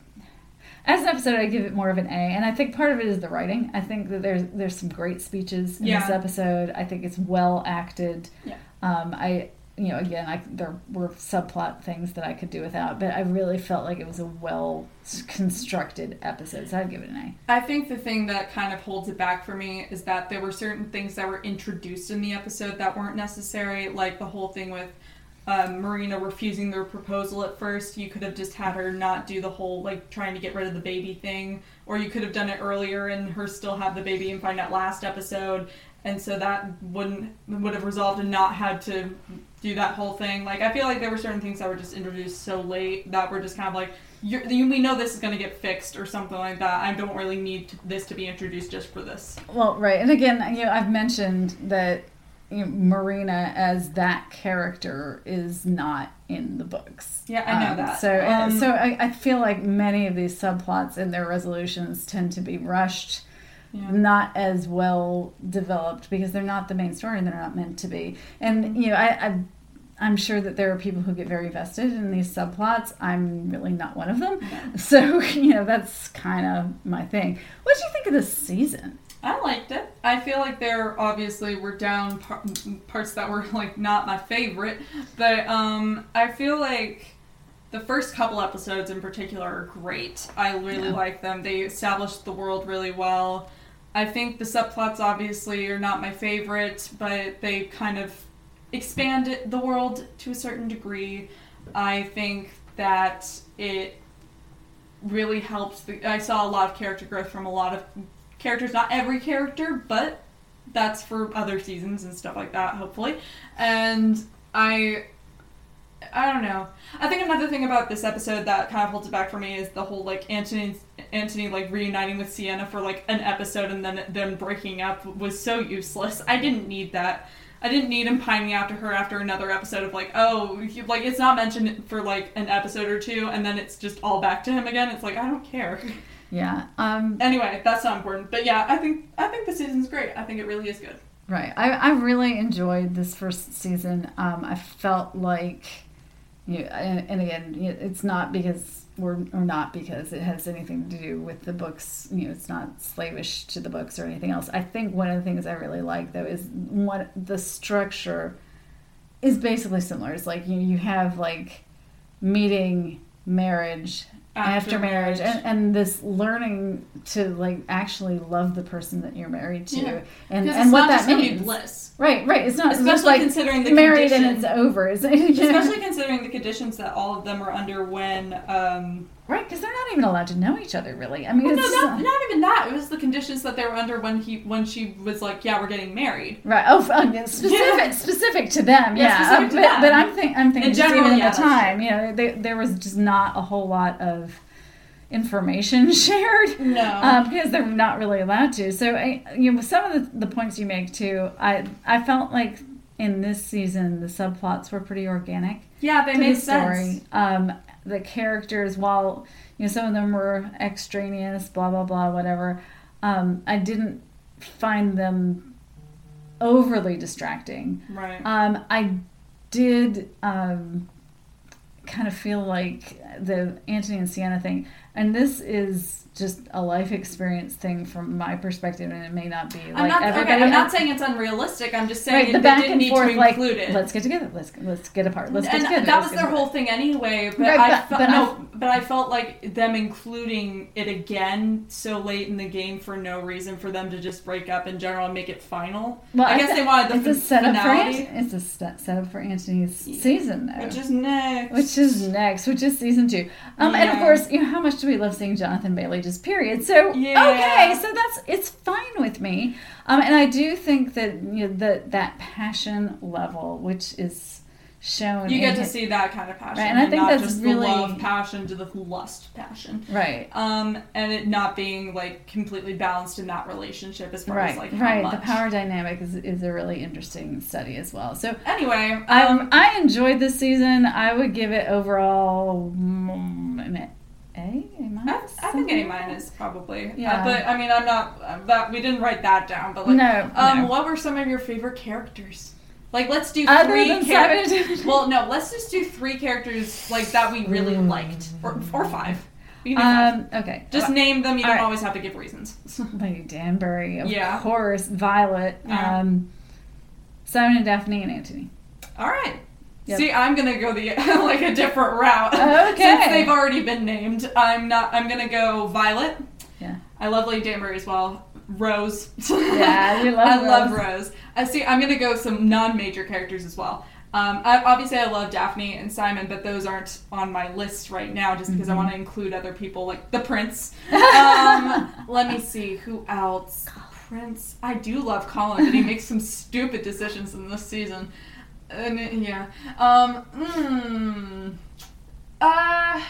as an episode, I give it more of an A, and I think part of it is the writing. I think that there's there's some great speeches in Yeah. this episode. I think it's well acted. Yeah. Um, I you know, again, I, there were subplot things that I could do without, but I really felt like it was a well constructed episode, so I'd give it an A. I think the thing that kind of holds it back for me is that there were certain things that were introduced in the episode that weren't necessary, like the whole thing with um, Marina refusing their proposal at first. You could have just had her not do the whole, like, trying to get rid of the baby thing, or you could have done it earlier and her still have the baby and find out last episode, and so that wouldn't would have resolved and not had to do that whole thing. Like, I feel like there were certain things that were just introduced so late that were just kind of like, You're, we know this is going to get fixed or something like that. I don't really need to, this to be introduced just for this. Well, right. And again, you know, I've mentioned that, you know, Marina as that character is not in the books. Yeah, I know um, that. So, Um, so I, I feel like many of these subplots and their resolutions tend to be rushed. Yeah. Not as well developed because they're not the main story and they're not meant to be. And, you know, I, I, I'm sure that there are people who get very vested in these subplots. I'm really not one of them. No. So, you know, that's kind of my thing. What did you think of this season? I liked it. I feel like there obviously were down par- parts that were, like, not my favorite. But um, I feel like the first couple episodes in particular are great. I really Yeah. like them. They established the world really well. I think the subplots obviously are not my favorite, but they kind of expand it, the world to a certain degree. I think that it really helped. The, I saw a lot of character growth from a lot of characters. Not every character, but that's for other seasons and stuff like that, hopefully. And I... I don't know. I think another thing about this episode that kind of holds it back for me is the whole, like, Anthony, Anthony like, reuniting with Sienna for, like, an episode and then them breaking up was so useless. I didn't need that. I didn't need him pining after her after another episode of, like, oh, he, like, it's not mentioned for, like, an episode or two, and then it's just all back to him again. It's like, I don't care. Yeah. Um, anyway, that's not important. But yeah, I think I think the season's great. I think it really is good. Right. I, I really enjoyed this first season. Um, I felt like... You, and, and again, it's not because, or, or not because it has anything to do with the books. You know, it's not slavish to the books or anything else. I think one of the things I really like, though, is what the structure is basically similar. It's like you, you have, like, meeting, marriage, after, after marriage, marriage. And, and this learning to, like, actually love the person that you're married to. Yeah. And, and what that means. Bliss. Right, right. It's not especially it's like considering the married condition, and it's over. It's, especially considering the conditions that all of them are under when. Um, right, because they're not even allowed to know each other, really. I mean, well, it's no, not, not even that. It was the conditions that they were under when he when she was like, "Yeah, we're getting married." Right. Oh, specific, yeah. specific to them. Yeah, yeah specific uh, to but, them. but I'm think I'm thinking in just general, even yeah, at the time, you know, they, there was just not a whole lot of information shared. No, um, because they're not really allowed to. So, I, you know, some of the, the points you make too, I I felt like in this season the subplots were pretty organic. Yeah, they made the story. sense. Um, the characters, while you know some of them were extraneous, blah blah blah, whatever. Um, I didn't find them overly distracting. Right. Um, I did um, kind of feel like the Anthony and Sienna thing, and this is just a life experience thing from my perspective, and it may not be like I'm not, everybody. Okay, I'm not has, saying it's unrealistic. I'm just saying right, the it, back they didn't and need forth, to like, include it. Let's get together. Let's let's get apart. Let's get and together. that let's was their whole thing anyway. But right, I but, felt but no, but I felt like them including it again so late in the game for no reason for them to just break up in general and make it final. Well, I, I guess th- they wanted the it's fin- a setup finality. for Ant- it's a st- setup for Anthony's season, though, Which is next. Which is next, which is season two. Um, yeah. and of course, you know, how much do we love seeing Jonathan Bailey? Just period. So yeah. okay, so that's it's fine with me. Um, and I do think that you know that that passion level, which is shown, You get in to his, see that kind of passion, right, and I think not that's just really the love passion to the lust passion, right? Um, and it not being like completely balanced in that relationship as far right, as like how right. much. The power dynamic is is a really interesting study as well. So anyway, um, um, I enjoyed this season. I would give it overall mm, an A, A minus. I, I think A minus probably. Yeah. Uh, but I mean, I'm not. Uh, that we didn't write that down. But like, no, um, no. what were some of your favorite characters? Like, let's do Other three than characters. Simon. Well, no, let's just do three characters like that we really liked, or or five. We can do five. Um, okay. Just name them. You don't right. always have to give reasons. Lady Danbury, of Yeah. course. Violet, Yeah. um, Simon and Daphne, and Anthony. All right. Yep. See, I'm gonna go the like a different route. Okay. Since they've already been named, I'm not. I'm gonna go Violet. Yeah. I love Lady Danbury as well. Rose. Yeah, we love I Rose. love Rose. I see. I'm gonna go some non-major characters as well. Um, I, obviously, I love Daphne and Simon, but those aren't on my list right now, just because mm-hmm. I want to include other people like the Prince. Um, let me see who else. Prince. I do love Colin, but he makes some stupid decisions in this season. And yeah. Um. Mm, uh.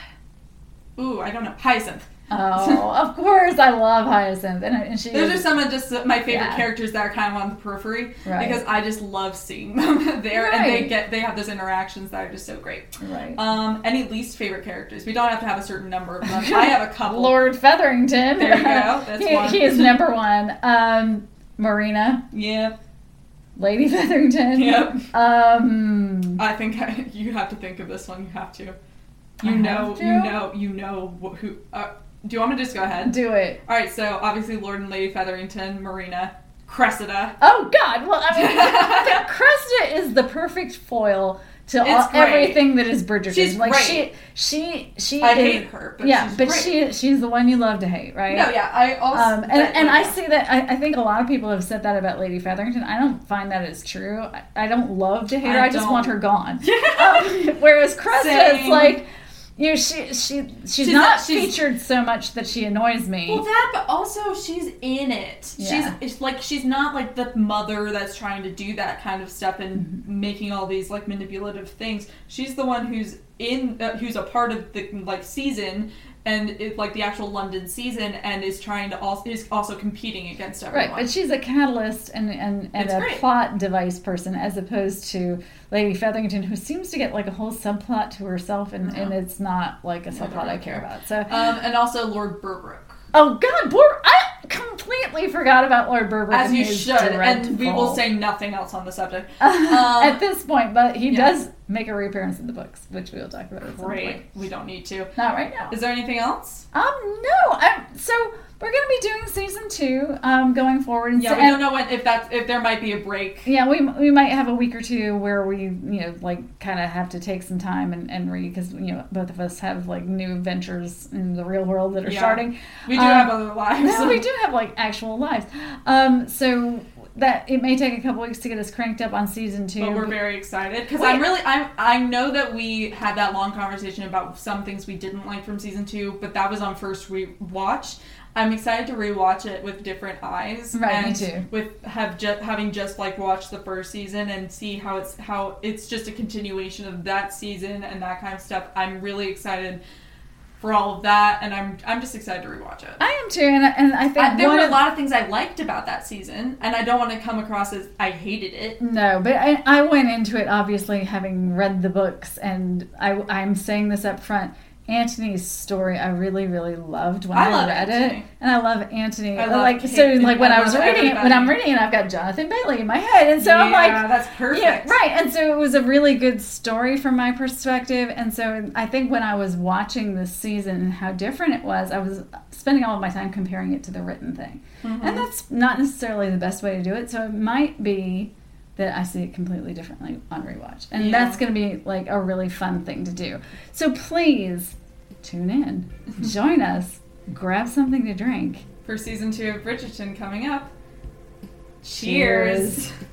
Ooh, I don't know. Hyacinth. Oh, of course, I love Hyacinth, and, and she. Those is, are some of just my favorite yeah. characters that are kind of on the periphery, right. because I just love seeing them there, right. and they get they have those interactions that are just so great. Right. Um. Any least favorite characters? We don't have to have a certain number of them. I have a couple. Lord Featherington. There you go. That's he, one. he is number one. Um, Marina. Yep. Lady Featherington. Yep. Um. I think I, you have to think of this one. You have to. You I know. have to? You know. You know wh- who. Uh, do you want me to just go ahead? Do it. All right. So obviously, Lord and Lady Featherington, Marina, Cressida. Oh God! Well, I mean, I think Cressida is the perfect foil to all, great. everything that is Bridgerton. She's like great. she, she, she. I is, hate her, but yeah, she's but great. she, she's the one you love to hate, right? No, yeah. I also. Um, and but, and I yeah. see that. I, I think a lot of people have said that about Lady Featherington. I don't find that as true. I, I don't love to hate her. I I, just don't. want her gone. um, whereas Cressida, Same. it's like. You know, she she she's, She's not not- she's- featured so much that she annoys me. Well, that, but also she's in it. Yeah. She's it's like she's not like the mother that's trying to do that kind of stuff and Mm-hmm. making all these like manipulative things. She's the one who's in, uh, who's a part of the like season and it, like the actual London season, and is trying to also is also competing against everyone. Right, but she's a catalyst and and, and It's a great. plot device person, as opposed to Lady Featherington, who seems to get like a whole subplot to herself, and, No. and it's not like a I don't subplot I really care care. about. So, um, and also Lord Berbrook. oh God, Bor- I completely forgot about Lord Berbrook. As and you his should, and we will dreadful- say nothing else on the subject. at Um, this point, but he yeah. does make a reappearance in the books, which we'll talk about at some Great. point. We don't need to. Not right now. Is there anything else? Um, no. I'm, so we're gonna be doing season two, um, going forward. And Yeah, so, we and- don't know when if that if there might be a break. Yeah, we we might have a week or two where we, you know, like kind of have to take some time and, and read, because, you know, both of us have like new adventures in the real world that are Yeah. starting. We do Um, have other lives. No, we do have like actual lives. Um, so that it may take a couple weeks to get us cranked up on season two. But we're very excited because Wait. I'm really I'm I know that we had that long conversation about some things we didn't like from season two, but that was on first rewatch. I'm excited to rewatch it with different eyes, Right, me and too. with have just having just like watched the first season and see how it's how it's just a continuation of that season and that kind of stuff. I'm really excited for all of that, and I'm I'm just excited to rewatch it. I am too, and and I think I, there one were a of- lot of things I liked about that season, and I don't want to come across as I hated it. No, but I, I went into it obviously having read the books, and I, I'm saying this up front. Antony's story I really, really loved when I I, love read Antony. it, and I love Antony. I love like Kate, so, and like when I I was love reading it, when everybody. I'm reading it, I've got Jonathan Bailey in my head, and so I'm yeah, like, that's perfect. yeah, right. And so it was a really good story from my perspective. And so I think when I was watching this season and how different it was, I was spending all of my time comparing it to the written thing. Mhm. And that's not necessarily the best way to do it. So it might be that I see it completely differently on rewatch. And Yeah. that's going to be like a really fun thing to do. So please tune in, join us, grab something to drink. For season two of Bridgerton coming up. Cheers. Cheers.